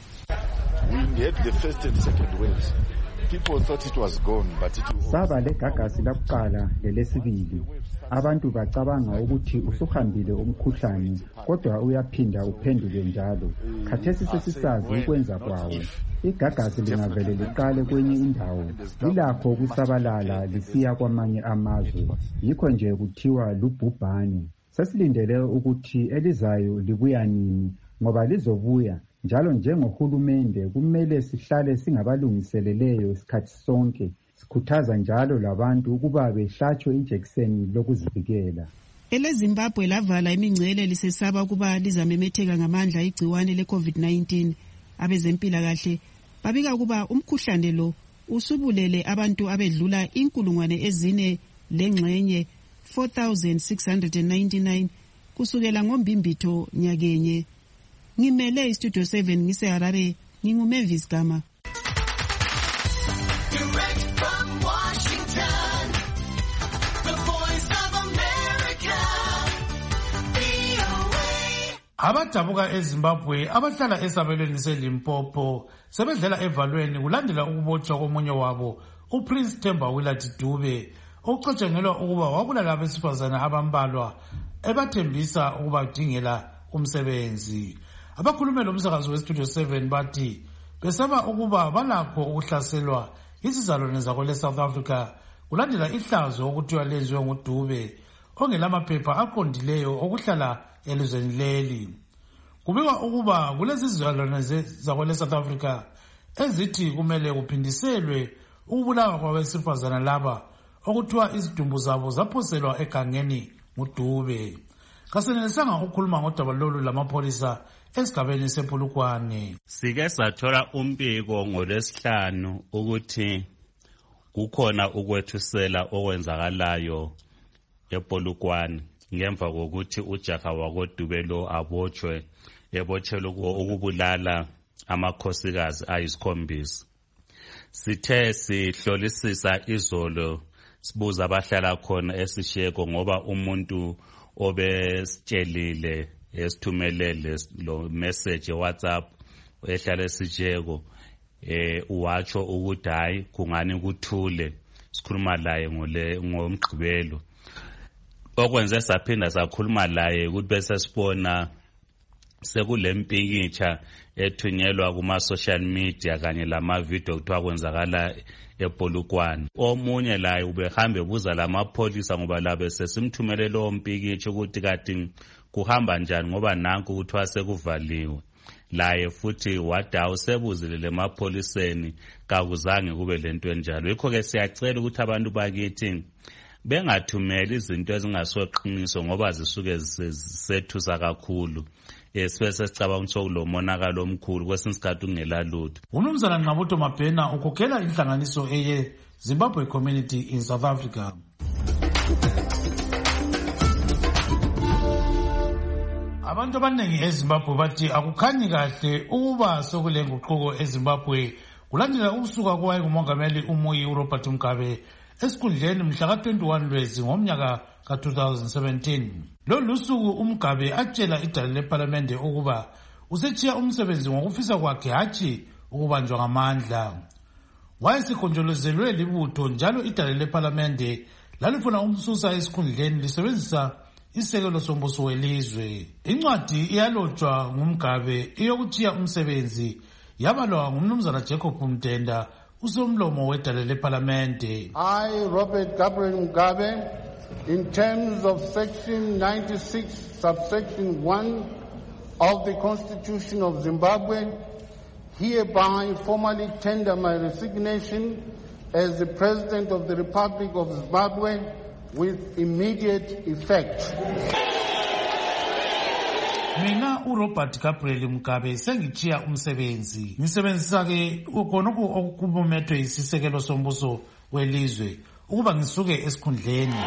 We had the first and second waves. People thought it was gone, but it was. Saba legagasi lakuqala lelesibili, abantu bacabanga ukuthi usuhambile umkhuhlane kodwa uyaphinda uphenduke njalo. Khathesi sesisazi ukwenza kwawo. Igagasi lingavele liqale kwenye indawo lilakho ukusabalala lisiya kwamanye amazwe, yikho nje kuthiwa lubhubhane. Sesilindele ukuthi elizayo libuya nini, ngoba lizobuya njalo njengohulumende kumele sihlale singabalungiseleleyo isikhathi sonke, sikhuthaza njalo labantu ukuba behlatshwe injekiseni lokuzivikela. EleZimbabwe lavala imingcele lisesaba ukuba lizamemetheka ngamandla igciwane le-COVID-19. Abezempilakahle babika ukuba umkhuhlane lo usubulele abantu abedlula 4,000 lengxenye 4,699 kusukela ngoMbimbitho nyakenye. Ngimele iStudio 7 ngiseHarare, nginguMavis Gama. Abadabuka eZimbabwe abahlala esabelweni seLimpopo sebedlela evalweni kulandela ukubotshwa komunye wabo uPrince Themba Willard Dube ocatshangelwa ukuba wabulala abesifazana abambalwa ebathembisa ukubadingela umsebenzi. Abakhulume lomsakazi weStudio 7 bathi besaba ukuba balakho ukuhlaselwa izizalwane zakwele South Africa kulandela ihlazo okuthiwa lenziwe nguDube ongelamaphepha aqondileyo okuhlala elizweni leli. Kubikwa ukuba kulezi zizalwane zakwele South Africa ezithi kumele kuphindiselwe ukubulawa kwabesifazana laba okuthiwa izidumbu zabo zaphoselwa egangeni nguDube. Kasenelisanga ukukhuluma ngodaba lolu lamapholisa esigabeni sePolokwane. Sike sathola umbiko ngoLwesihlanu ukuthi kukhona ukwethusela okwenzakalayo ePolokwane ngemva kokuthi ujaha wakoDube lo abotshwe ebotshelwe ukubulala amakhosikazi ayisikhombisa. Sithe sihlolisisa izolo sibuza abahlala khona esisheko ngoba umuntu obesitshelile esithumelele lo message WhatsApp ehlala esijeko uwatsho ukuthi hayi kungani kuthule sikhuluma laye ngomgqibelo. Okwenze saphinda sakhuluma laye ukuthi bese sibona sekulempikitsha ethunyelwa kuma social media kanye lama video kuthiwa kwenzakala ePolokwane. Omunye laye ubehambe buza lamapholisa ngoba labe sesimthumele lo mpikitsha ukuthi kati kuhamba njani ngoba nanku kuthiwa sekuvaliwe. Laye futhi wadawu sebuzile lemapholiseni kakuzange kube lento enjalo. Yikho ke siyacela ukuthi abantu bakithi bengathumeli izinto ezingasoqiniso ngoba zisuke zisethusa kakhulu. Sibese sicabanga ukuthi kulomonakalo omkhulu kwesinye isikhathi ungela lutho. Umnumzana Nqabuto Mabhena ukhokhela inhlanganiso eye Zimbabwe Community in South Africa. Abantu abaningi eZimbabwe bathi akukhanyi kahle ukuba sokule nguquko eZimbabwe kulandela ukusuka kwaye ngumongameli uMuyi uRobert Mugabe esikhundleni mhla ka-21 Lwezi ngomnyaka ka-2017. Lolu suku uMugabe atshela idale lePhalamende ukuba usechiya umsebenzi ngokufisa kwakhe hatshi ukubanjwa ngamandla. Wayesikhonjolozelwe libutho njalo idale lePhalamende lalifuna umsusa esikhundleni lisebenzisa isekelo sombuso welizwe. Incwadi iyalotshwa nguMugabe iyokuchiya umsebenzi yabalwa ngumnumzana Jacob Mdenda usomlomo wedale lePhalamende. I, Robert Gabriel Mugabe, in terms of section 96 subsection 1 of the Constitution of Zimbabwe, hereby formally tender my resignation as the President of the Republic of Zimbabwe with immediate effect. Mina uRobert Gabriel Mugabe sengichiya umsebenzi. Ngisebenzisa ke ukhonoko okukhulumethwe isisekelo sombuso welizwe ukuba ngisuke esikhundleni.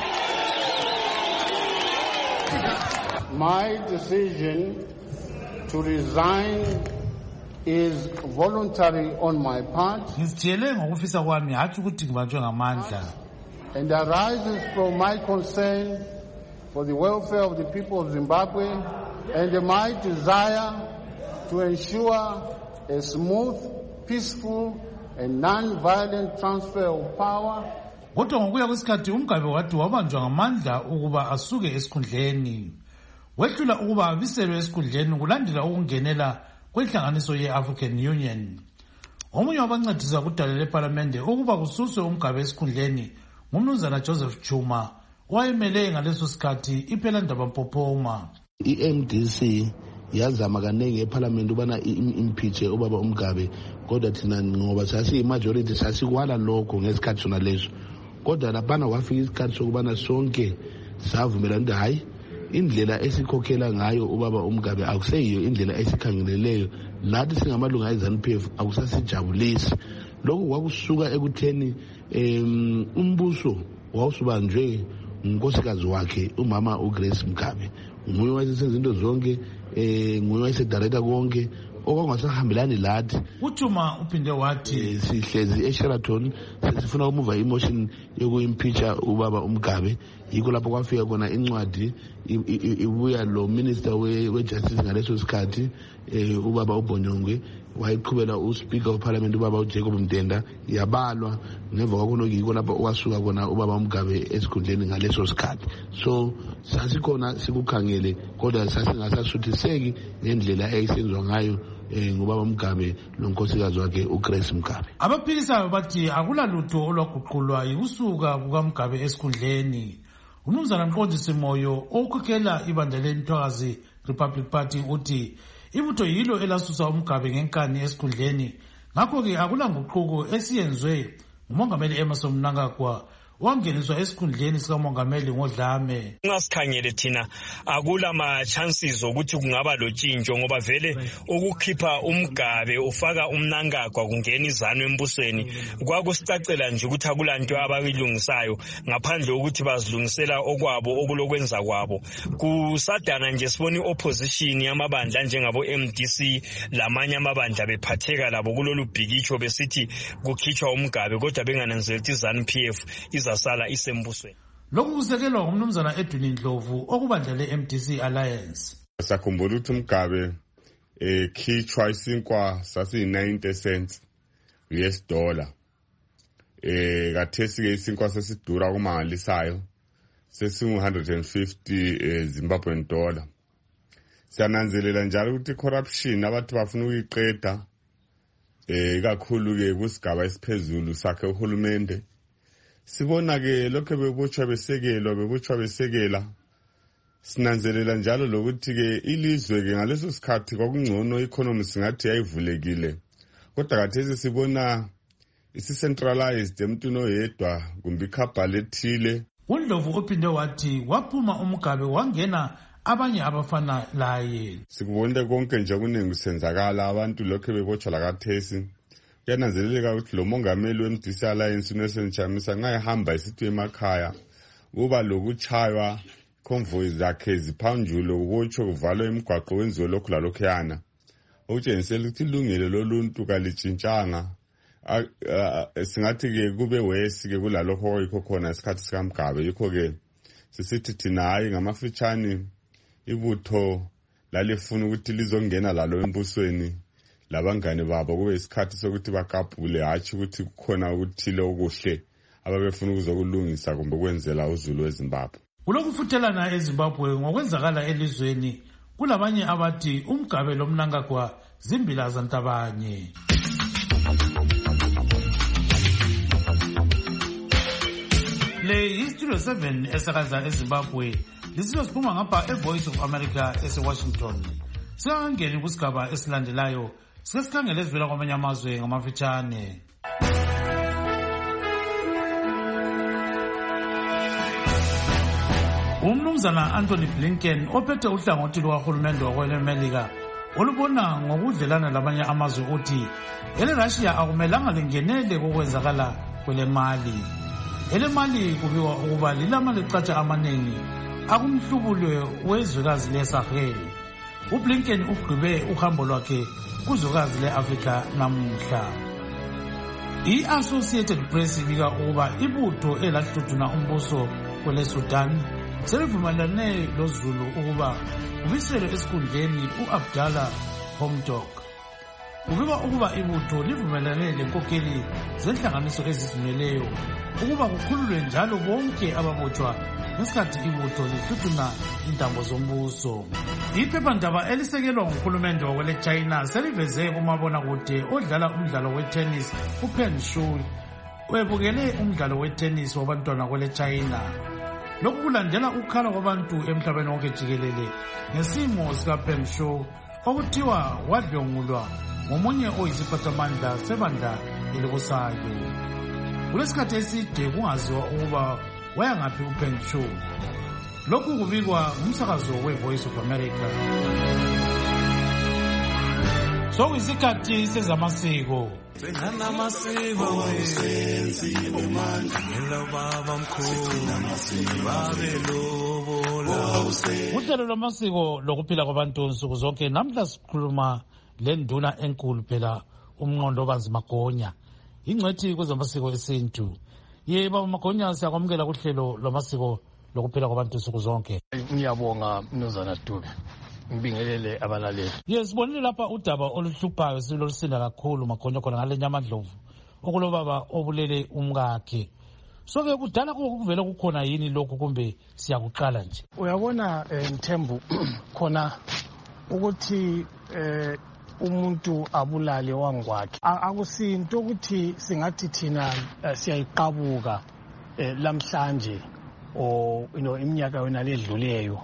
My decision to resign is voluntary on my part. Ngizitshele ngokufisa kwami hathi ukuthi ngibanjwe ngamandla. And arises from my concern for the welfare of the people of Zimbabwe and my desire to ensure a smooth, peaceful and non-violent transfer of power. kodwa ngokuya kwesikhathi uMgabe wathi wabanjwa ngamandla ukuba asuke esikhundleni. Wehlula ukuba abiselwe esikhundleni kulandela ukungenela kwenhlanganiso ye-African Union. Omunye wabancedisa kudala leParlamente ukuba kususwe uMgabe esikhundleni ngumnumzana Joseph Chuma owayemele ngaleso sikhathi iPhelandaba Mpophoma. I-MDC yazama kaningi eParlamente ubana impeache ubaba uMgabe, kodwa thina ngoba sasiyimajority sasikwala lokho ngesikhathi sona leso. Kodwa laphana wafika isikhathi sokubana sonke savumelana ukuthi hayi, indlela esikhokhela ngayo ubaba uMgabe akuseyiyo indlela esikhangeleleyo, lathi singamalunga eZANU-PF akusasijabulisi. Lokho kwakusuka ekutheni umbuso wawusubanjwe unkosikazi wakhe umama uGrace Mgabe, nguye wayesenza izinto zonke, nguye wayesedirector konke okwangasahambelani lathi. uChuma uphinde wathi sihlezi eSheraton sifuna ukumuva imotion yokuimpeacha ubaba uMgabe, yikho lapho kwafika khona incwadi ibuya lo minister we-justice ngaleso sikhathi ubaba uBonyongwe wayiqhubela uspeaker weParliament ubaba uJacob Mdenda, yabalwa ngemva kwakhona yikho lapho okwasuka khona ubaba uMgabe esikhundleni ngaleso sikhathi. So sasikhona sikukhangele kodwa sasingasasuthiseki ngendlela eyisenziwa ngayo ngubaba uMgabe lonkosikazi wakhe uGrace Mgabe. Abaphikisayo bathi akulalutho olwaguqulwa yikusuka kukaMgabe esikhundleni. Umnumzana Mqondisi Moyo okhokhela ibandla leNtwakazi Republic Party uthi ibutho yilo elasusa uMgabe ngenkani esikhundleni, ngakho-ke akulanguquko esiyenzwe ngumongameli Emmerson Mnangagwa wangeniswa esikhundleni sikamongameli ngoDlame. Nxa sikhangele thina akula ma-chances ukuthi kungaba lotshintsho, ngoba vele ukukhipha uMgabe ufaka uMnangagwa kungena iZANU embusweni kwakusicacela nje ukuthi akulanto abayilungisayo ngaphandle ukuthi bazilungisela okwabo okulokwenza kwabo. Kusadana nje sibona i-opposition yamabandla njengabo MDC lamanye amabandla bephatheka labo kulolu bhikitsho besithi kukhitshwa uMgabe, kodwa bengananzeli ukuthi iZANU-PF izasala isembusweni. Lokhu kusekelwa ngumnumzana Edwin Ndlovu okubandla le-MDC Alliance. Sakhumbula ukuthi uMgabe khitshwa isinkwa sasiyi-90 cents US dollar. Kathesi-ke isinkwa sesidura kumangalisayo sesi-150 Zimbabwean dollar. Siyananzelela njalo ukuthi corruption abathi bafuna ukuyiqeda ikakhulu-ke kusigaba esiphezulu sakhe uhulumende. Sibona-ke lokho bebotshwa besekela. Sinanzelela njalo lokuthi-ke ilizwe-ke ngaleso sikhathi kwakungcono economy singathi yayivulekile, kodwa kathesi sibona isi-centralized emntwini oyedwa kumbe ikhabhali ethile. uNdlovu uphinde wathi waphuma uMgabe wangena abanye abafana laye. Sikubonile konke nje kuningi kusenzakala, abantu lokho bebotshwa lakathesi. Kuyananzeleleka ukuthi lo mongameli we-MDC Alliance uNelson Chamisa ngayihamba isithi emakhaya uba lokuchaywa convoy zakhe ziphanjulo kubotsho kuvalwa imigwaqo wenziwe lokhu lalokhuyana, okutshengisela ukuthi ilungile loluntu kalitshintshanga. Singathi-ke kube wesi-ke kulalokho yikho khona isikhathi sikaMgabe. Yikho-ke sisithi thina hayi ngamafitshane ibutho lalifuna ukuthi lizongena lalo embusweni labangane babo kube isikhathi sokuthi bakapule, hatshi ukuthi kukhona ukuthile okuhle ababefuna ukuzokulungisa kumbe kwenzela uZulu weZimbabwe. Kulokufuthelana eZimbabwe ngokwenzakala elizweni, kulabanye abathi uMgabe loMnangagwa zimbila zantabanye. Le iStudio 7 esakaza eZimbabwe lisilo siphuma ngapha eVoice of America eseWashington. Singangeni kusigaba esilandelayo sesikhangele ezivela kwamanye amazwe ngamafitshane. Umnumzana Anthony Blinken ophethe uhlangothi lukahulumende wakweMelika olubona ngokudlelana labanye amazwe uthi eleRussia akumelanga lingenele kokwenzakala kwelemali. Elemali kubiwa ukuba lilamalicatha amaningi akumhlubulo wezwekazi leSahel. uBlinken ugqibe uhambo lwakhe kuzwekazi leAfrika namuhla. I-Associated Press ibika ukuba ibutho elahluthuna umbuso kweleSudan selivumelane loZulu ukuba ubiselwe esikhundleni uAbdallah Hamdok. kubikwa ukuba ibutho livumelane lenkokheli zenhlanganiso ezizimeleyo ukuba kukhululwe njalo bonke ababotshwa ngesikhathi ibutho lihluthuna intambo zombuso. Iphephandaba elisekelwa nguhulumende wakwele China seliveze kumabonakude odlala umdlalo wetennis uPeng Shuai webukele umdlalo wetennis wabantwana kwele China. Lokhu kulandela ukukhala kwabantu emhlabeni wonke jikelele ngesimo sikaPeng Shuai okuthiwa wadlwengulwa ngomunye oyisiphathamandla sebandla elikusayo. Kulesikhathi eside kungaziwa ukuba wayangaphi uPeng Shuai. Lokhu kubikwa ngumsakazo weVoice of America. Sokuyisikhathi sezamasiko. Uhlelo lwamasiko lokuphila kwabantu nsuku zonke namhla sikhuluma lenduna enkulu phela umnqondo Banzi Magonya ingcwethi kwezamasiko esintu. Yebo Magonya siyakwamukela kuhlelo lwamasiko lokuphila kwabantu nsuku zonke. Ngiyabonga Mnumzana Dube. Ngibingelele abalaleli. Yes, sibonile lapha udaba oluhluphayo silolusinda kakhulu Magonya khona ngale nyamadlovu okulobaba obulele umkakhe. Soke kudala kuvela kukhona yini lokho kumbe siyakuqala nje? Uyabona Mthembu khona ukuthi umuntu abulale wangwakhe akusinto ukuthi singathi thina siyayiqabuka lamhlanje iminyaka yona ledluleyo.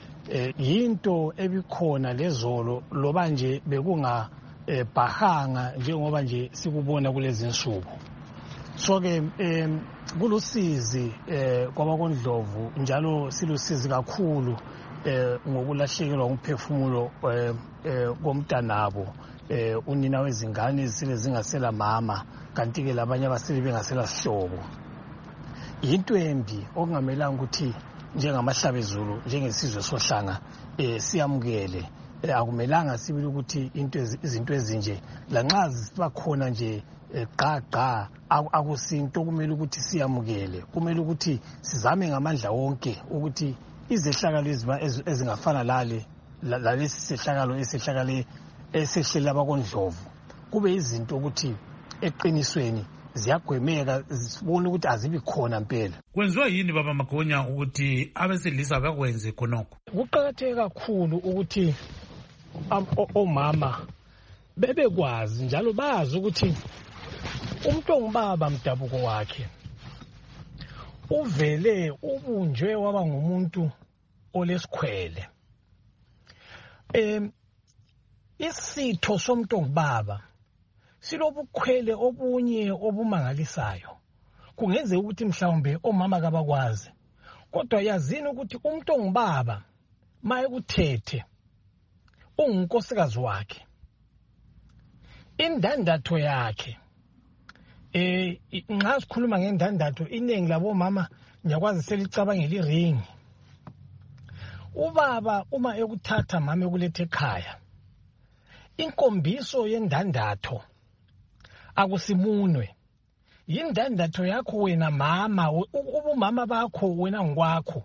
Yinto ebikhona lezolo loba nje bekunga bahanga njengoba nje sikubona kulezi insuku. So-ke kulusizi kwabakondlovu njalo silusizi kakhulu ngokulahlekelwa umphefumulo komntanabo unina wezingane ezisele zingasela mama kanti-ke labanye abasele bengasela sihlobo. Yinto embi okungamelanga ukuthi njengamahlabezulu njengesizwe sohlanga siyamukele. Akumelanga sibili ukuthi izinto ezinje lanxa zibakhona nje gqa akusinto kumele ukuthi siyamukele. Kumele ukuthi sizame ngamandla wonke ukuthi izehlakalo ezingafana lalesi sehlakalo esehlela abakondlovu kube izinto ukuthi eqinisweni ziyagwemeka sibone ukuthi azibi khona impela. Kwenziwa yini baba Magonya ukuthi abesilisa bakwenze khonokho? Kuqakatheke kakhulu ukuthi omama bebekwazi njalo bazi ukuthi umuntu ongubaba mdabuko wakhe uvele ubunjwe waba ngumuntu olesikhwele. Isitho somuntu ongubaba silobukhwele obunye obumangalisayo. Kungenze ukuthi mhlawumbe omama kabakwazi. Kodwa yazini ukuthi umuntu ongubaba maye kuthethe ungunkosikazi wakhe. Indandatho yakhe nxa sikhuluma ngendandatho iningi labomama ngiyakwazi selicabangela iringi. Ubaba uma ekuthatha mama ekulethe ekhaya inkombiso yendandatho akusimunwe. Yindandatho yakho wena mama ubumama bakho wena ngokwakho.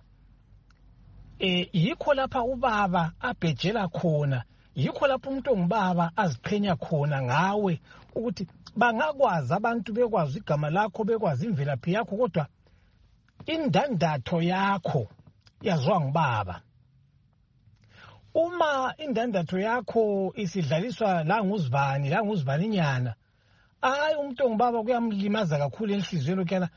Yikho lapha ubaba abhejela khona. Yikho lapha umuntu ongubaba aziqhenya khona ngawe ukuthi bangakwazi abantu bekwazi igama lakho bekwazi imvelaphi yakho kodwa indandatho yakho yazwa ngubaba. Uma indandatho yakho isidlaliswa la nguzibani nyana umuntu ongubaba kuyamlimaza kakhulu enhlizweni lokuyana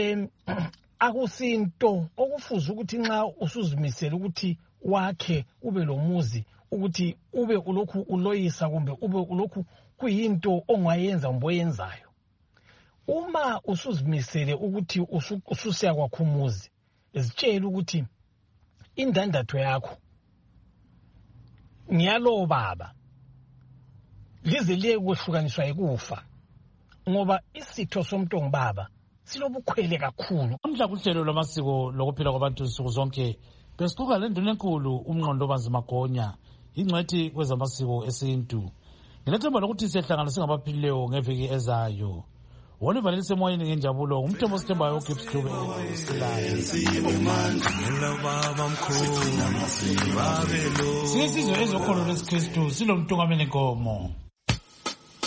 akusinto okufuza ukuthi nxa usuzimisela ukuthi wakhe ube lomuzi ukuthi ube ulokhu uloyisa kumbe ube ulokhu kuyinto ongayenza umboyenzayo. Uma usuzimisele ukuthi ususiya kwakho umuzi izitshela ukuthi indandatho yakho ngiyalo baba lize liye kwehlukaniswa ikufa ngoba isitho somuntu ongubaba silobukhwele kakhulu. Namhla kuhlelo lwamasiko lokuphila kwabantu nsuku zonke besixoxa lenduna enkulu umnqondo Banzi Magonya ingcwethi kwezamasiko esintu. Ngilethemba lokuthi siyahlangana singabaphilileyo ngeviki ezayo. Wona ivalelise emoyeni ngenjabulo ngumthembo sithembayo uGibbs Dube siyisizwe ezokholo lwesikristu silomntungameli nkomo.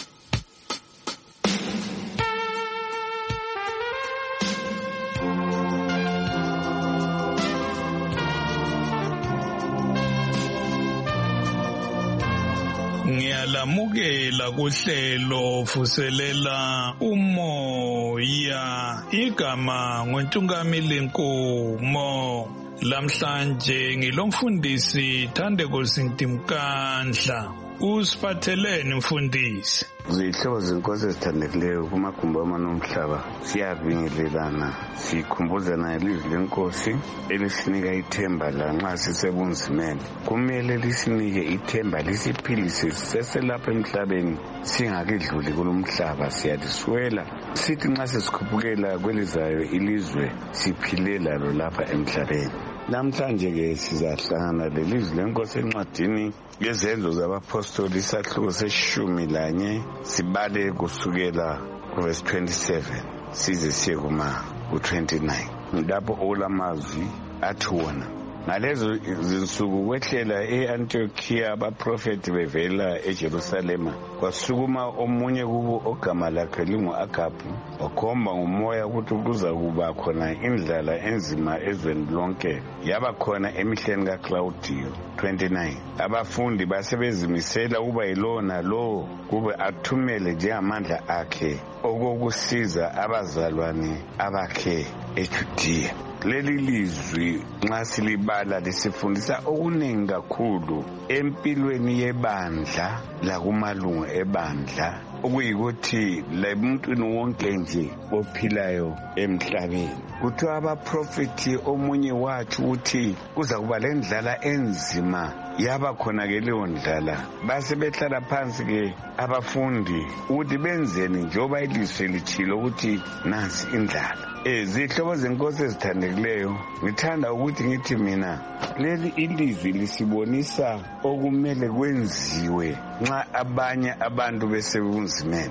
Siyalamukela kuhlelo vuselela umoya igama ngoNtungamili Nkomo. Lamhlanje ngilomfundisi Thandeko Sintimkandla. Usiphatheleni mfundisi? Zihlobo zenkosi ezithandekileyo kumagumbi amanomhlaba, siyabingelelana sikhumbuzana ilizwi lenkosi elisinika ithemba lanxa sisebunzimeni. Kumele lisinike ithemba lisiphilise siseselapha emhlabeni singakidluli kulomhlaba. Siyalisuela sithi nxa sesikhuphukela kwelizayo ilizwe siphile lalo lapha emhlabeni. Namhlanje ke sizahlangana lelizwi lenkosi encwadini yezenzo zabapostoli isahluko se-11 sibale kusukela kuverse 27 size siye ku-29 lapho olamazwi athi wona. Ngalezo zinsuku kwehlela e-Antiochiya abaprofeti bevela eJerusalema. Kwasukuma omunye kubo ogama lakhe lingu-Agabhu, wakhomba ngumoya ukuthi kuza kuba khona indlala enzima ezweni lonke. Yaba khona emihleni kaClaudiyo. 29 Abafundi basebezimisela ukuba yilowo nalowo kube athumele njengamandla akhe okokusiza abazalwane abakhe eJudiya. Leli lizwi nxa silibala lisifundisa okuningi kakhulu empilweni yebandla lakumalungu ebandla, okuyikuthi lemuntwini wonke nje ophilayo emhlabeni. Kuthiwa abaprofeti omunye wathi ukuthi kuza kuba lendlala enzima. Yaba khona ke leyo ndlala, base behlala phansi ke abafundi ukuthi benzeni njengoba ilizwi litshilo ukuthi nansi indlala. Zihlobo zenkosi ezithandekileyo, ngithanda ukuthi ngithi mina leli ilizwi lisibonisa okumele kwenziwe nxa abanye abantu besebunzimeni.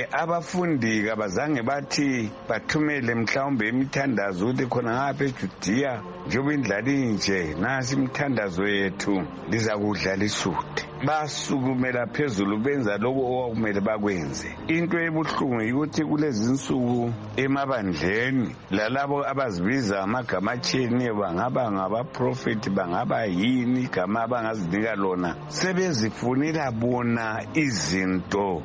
Abafundi kabazange bathi bathumele mhlawumbe imithandazo ukuthi khona ngapha eJudiya njengoba indlala inje nasi imithandazo yethu liza kudla lisude. Basukumela phezulu benza lokho okwakumele bakwenze. Into ebuhlungu yikuthi kulezi nsuku emabandleni lalabo abazibiza amagama atshiyene, bangaba ngabaprofeti bangaba yini igama abangazinika lona, sebezifunela bona izinto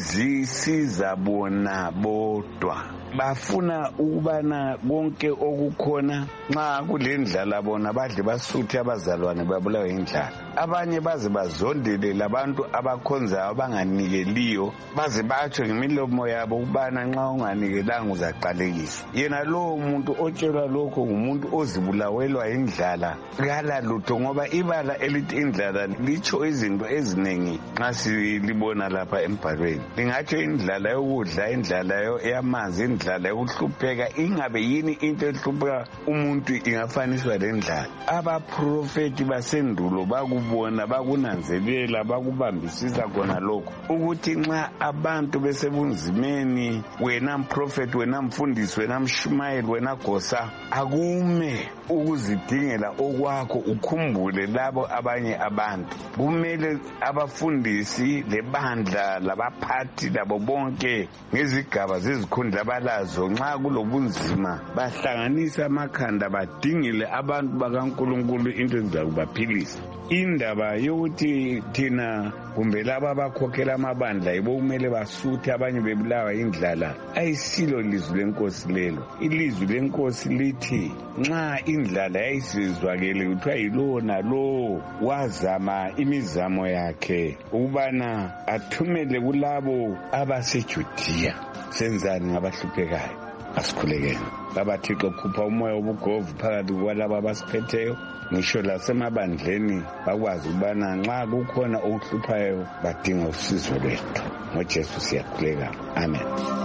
ezisiza bona bodwa. Bafuna ukubana konke okukhona nxa kulendlala bona badle basuthe abazalwane babulawe indlala. Abanye baze bazondele labantu abakhonzayo abanganikeliyo, baze batsho ngemilomo yabo ukubana nxa unganikelanga uzaqalekiswa. Yena lowo muntu otshelwa lokho ngumuntu ozibulawelwa indlala kala lutho, ngoba ibala elithi indlala litsho izinto ezinengi nxa silibona lapha embhalweni. Lingatsho indlala yokudla, indlala yamanzi, indlala yokuhlupheka. Ingabe yini into ehlupha umuntu ingafaniswa lendlala? Abaprofeti basendulo bakubona, bakunanzelela, bakubambisisa khona lokho ukuthi nxa abantu besebunzimeni, wena mprofeti, wena mfundisi, wena mshumayeli, wena gosa, akume ukuzidingela okwakho, ukhumbule labo abanye abantu. Kumele abafundisi lebandla labaphathi labo bonke ngezigaba zezikhundla balazo, nxa kulobunzima bahlanganisa amakhanda badingile abantu bakaNkulunkulu into ezizakubaphilisa. Indaba yokuthi thina kumbe laba abakhokhela amabandla yibo kumele basuthe abanye bebulawa indlala, ayisilo ilizwi lenkosi lelo. Ilizwi lenkosi lithi nxa indlala yayisizwakele kuthiwa yilowo nalowo wazama imizamo yakhe ukubana athumele kulabo abaseJudiya. Senzani ngabahluphekayo? Asikhulekeni. Baba Thixo, khupha umoya wobugovu phakathi kwalabo abasiphetheyo, ngisho lasemabandleni, bakwazi ukubana nxa kukhona okuhluphayo badinga usizo lwethu. NgoJesu siyakhuleka, amen.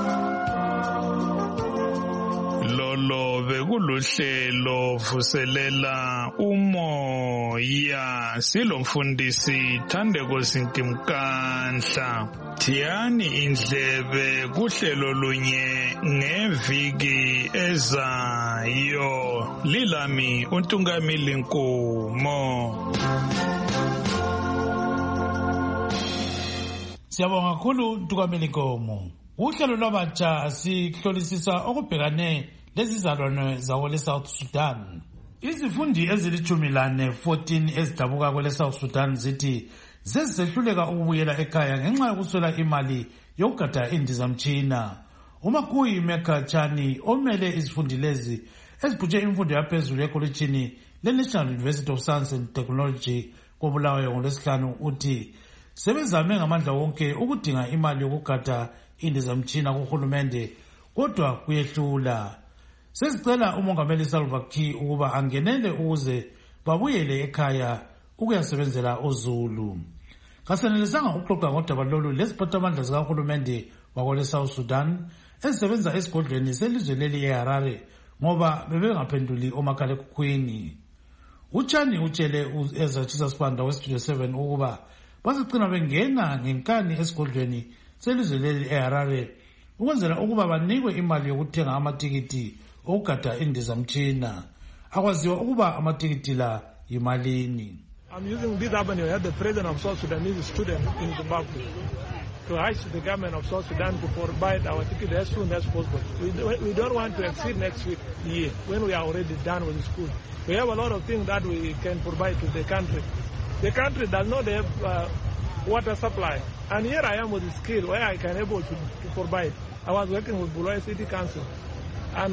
Lolo bekuluhlelo vuselela umoya, silomfundisi Thandeko Sintimkandla. Thiyani indlebe kuhlelo lunye ngeviki ezayo. Lilami uNtungamili Nkomo. Siyabonga kakhulu Ntungamili Nkomo. Uhlelo lwabatsha sihlolisisa okubhekane lezizalwane zawo le-South Sudan. Izifundi ezilithumi lane 14 ezidabuka kwele-South Sudan zithi zesehluleka ukubuyela ekhaya ngenxa yokuswela imali yokugada indizamtshina. uMakuyi Mekachani omele izifundi lezi ezibhutshe imfundo yaphezulu ekolitshini le-National University of Science and Technology koBulawayo ngoLwesihlanu uthi sebezame ngamandla wonke ukudinga imali yokugada indizamtshina kuhulumende kodwa kuyehlula. Sesicela uMongameli Salva Kiir ukuba angenele ukuze babuyele ekhaya ukuyasebenzela uZulu. Kasenelisanga ukuxoxa ngodaba lolu lesiphathamandla sikahulumende wakole South Sudan ezisebenza esigodlweni selizwe leli eHarare ngoba bebengaphenduli omakhalekhukhwini. Uchani utshele ezatshisa sibanda weStudio 7 ukuba bazigcina bengena ngenkani esigodlweni selizwe leli eHarare ukwenzela ukuba banikwe imali yokuthenga amatikiti okugada indizamtshina. Akwaziwa ukuba amatikiti la yimalini. I'm using this avenue as the president of South Sudanese student in Zimbabwe to urge the government of South Sudan to provide our ticket as soon as possible. We don't want to exceed next year when we are already done with school. We have a lot of things that we can provide to the country. The country does not have water supply. And here I am with the skill where I can able to provide. I was working with Bulawayo City Council. And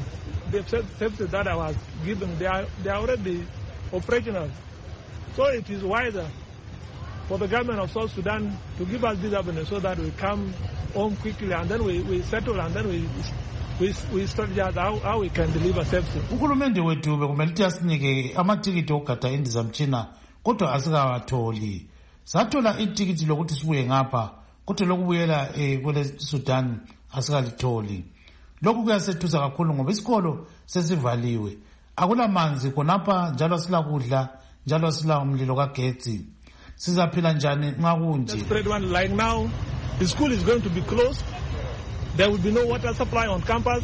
the services that I was given, they are already operational. So it is wiser for the government of South Sudan to give us this avenue so that we come home quickly and then we settle and then we strategize how we can deliver services. Uhulumende wethu bekumele asinike amatikiti okugada indizamtshina kodwa asikawatholi. Sathola itikiti lokuthi sibuye ngapha kodwa lokubuyela kwele Sudan asikalitholi. Lokhu kuyasethusa kakhulu ngoba isikolo sesivaliwe. Akulamanzi khonapha njalo asilakudla njalo asila umlilo kagetsi. Sizaphila njani nxa kunje? Like now the school is going to be closed. There will be no water supply on campus.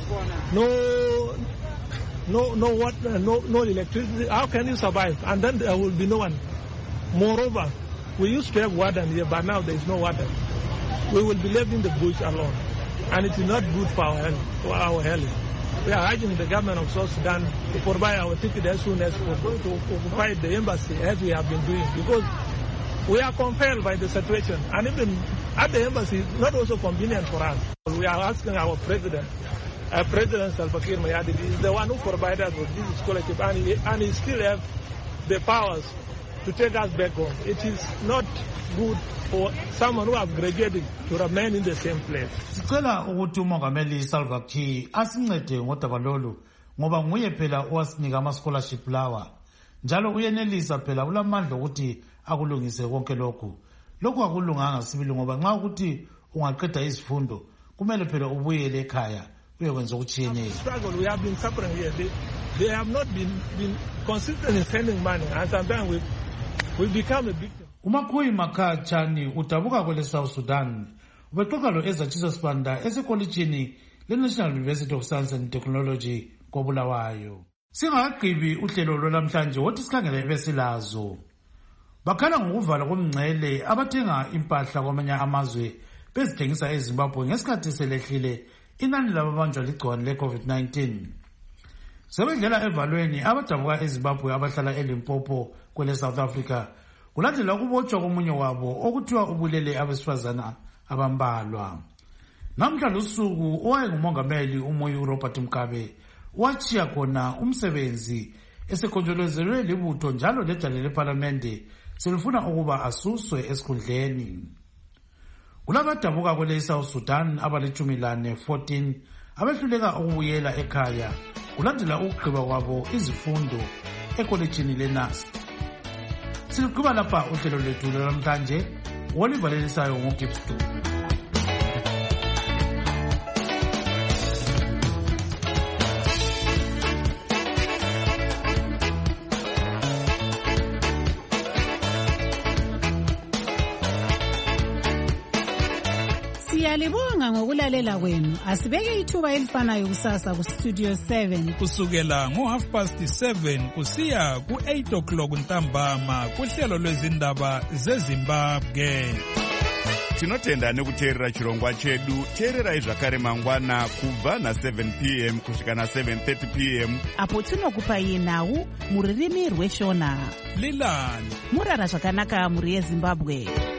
No water, no electricity. How can you survive? And then there will be no one. Moreover, we used to have water here, but now there is no water. We will be left in the bush alone. And it is not good for our health. We are urging the government of South Sudan to provide our ticket as soon as possible to occupy the embassy as we have been doing, because we are compelled by the situation, and even at the embassy it's not also convenient for us. We are asking our president, President Salva Kiir Mayardit is the one who provided us with this scholarship, and he still has the powers to take us back home. It is not good for someone who have graduated to remain in the same place. Sicela ukuthi uMongameli Salva Kiir asincede ngodaba lolu ngoba nguye phela owasinika ama scholarship lawa. Njalo uyenelisa phela ulamandla ukuthi akulungise konke lokhu. Lokhu akulunganga sibili ngoba nxa ukuthi ungaqeda izifundo kumele phela ubuyele ekhaya uyekwenza okutshiyeneyo. Struggle we have been suffering here. They have not been consistent in sending money, and sometimes we become a victim. uMakuyi Mekachani udabuka kwele South Sudan ubexoxa lo ezatshisa sibanda esekolitshini le-National University of Science and Technology koBulawayo. Singakagqibi uhlelo lwalamhlanje wothi sikhangele ebesilazo. Bakhala ngokuvala komngcele abathenga impahla kwamanye amazwe bezithengisa eZimbabwe ngesikhathi selehlile inani lababanjwa ligciwane le-COVID-19. Sebedlela evalweni abadabuka eZimbabwe abahlala eLimpopo kwele South Africa kulandela ukubotshwa komunye wabo okuthiwa ubulele abesifazana abambalwa. Namhla lusuku owayengumongameli uMoyo uRobert Mugabe wachiya khona umsebenzi esekhonjolozelwe libutho njalo ledale leParlamente selifuna ukuba asuswe esikhundleni. Kulabadabuka kwele South Sudan abali-14 abehluleka ukubuyela ekhaya kulandela ukugqiba kwabo izifundo ekolitshini leNAST. Siligqiba lapha uhlelo lwethu lwamhlanje olivalelisayo ngoGibston. Siyalibonga ngokulalela kwenu. Asibeke ithuba elifanayo kusasa kuStudio 7 kusukela ngo7:30 kusiya ku8 o'clock ntambama kuhlelo lwezindaba zeZimbabwe. tinotenda nekuteerera chirongwa chedu. teererai zvakare mangwana kubva na7 p.m. kusvika na7:30 p.m. apo tinokupai nhau mururimi rweshona. lilani murara zvakanaka mhuri yezimbabwe.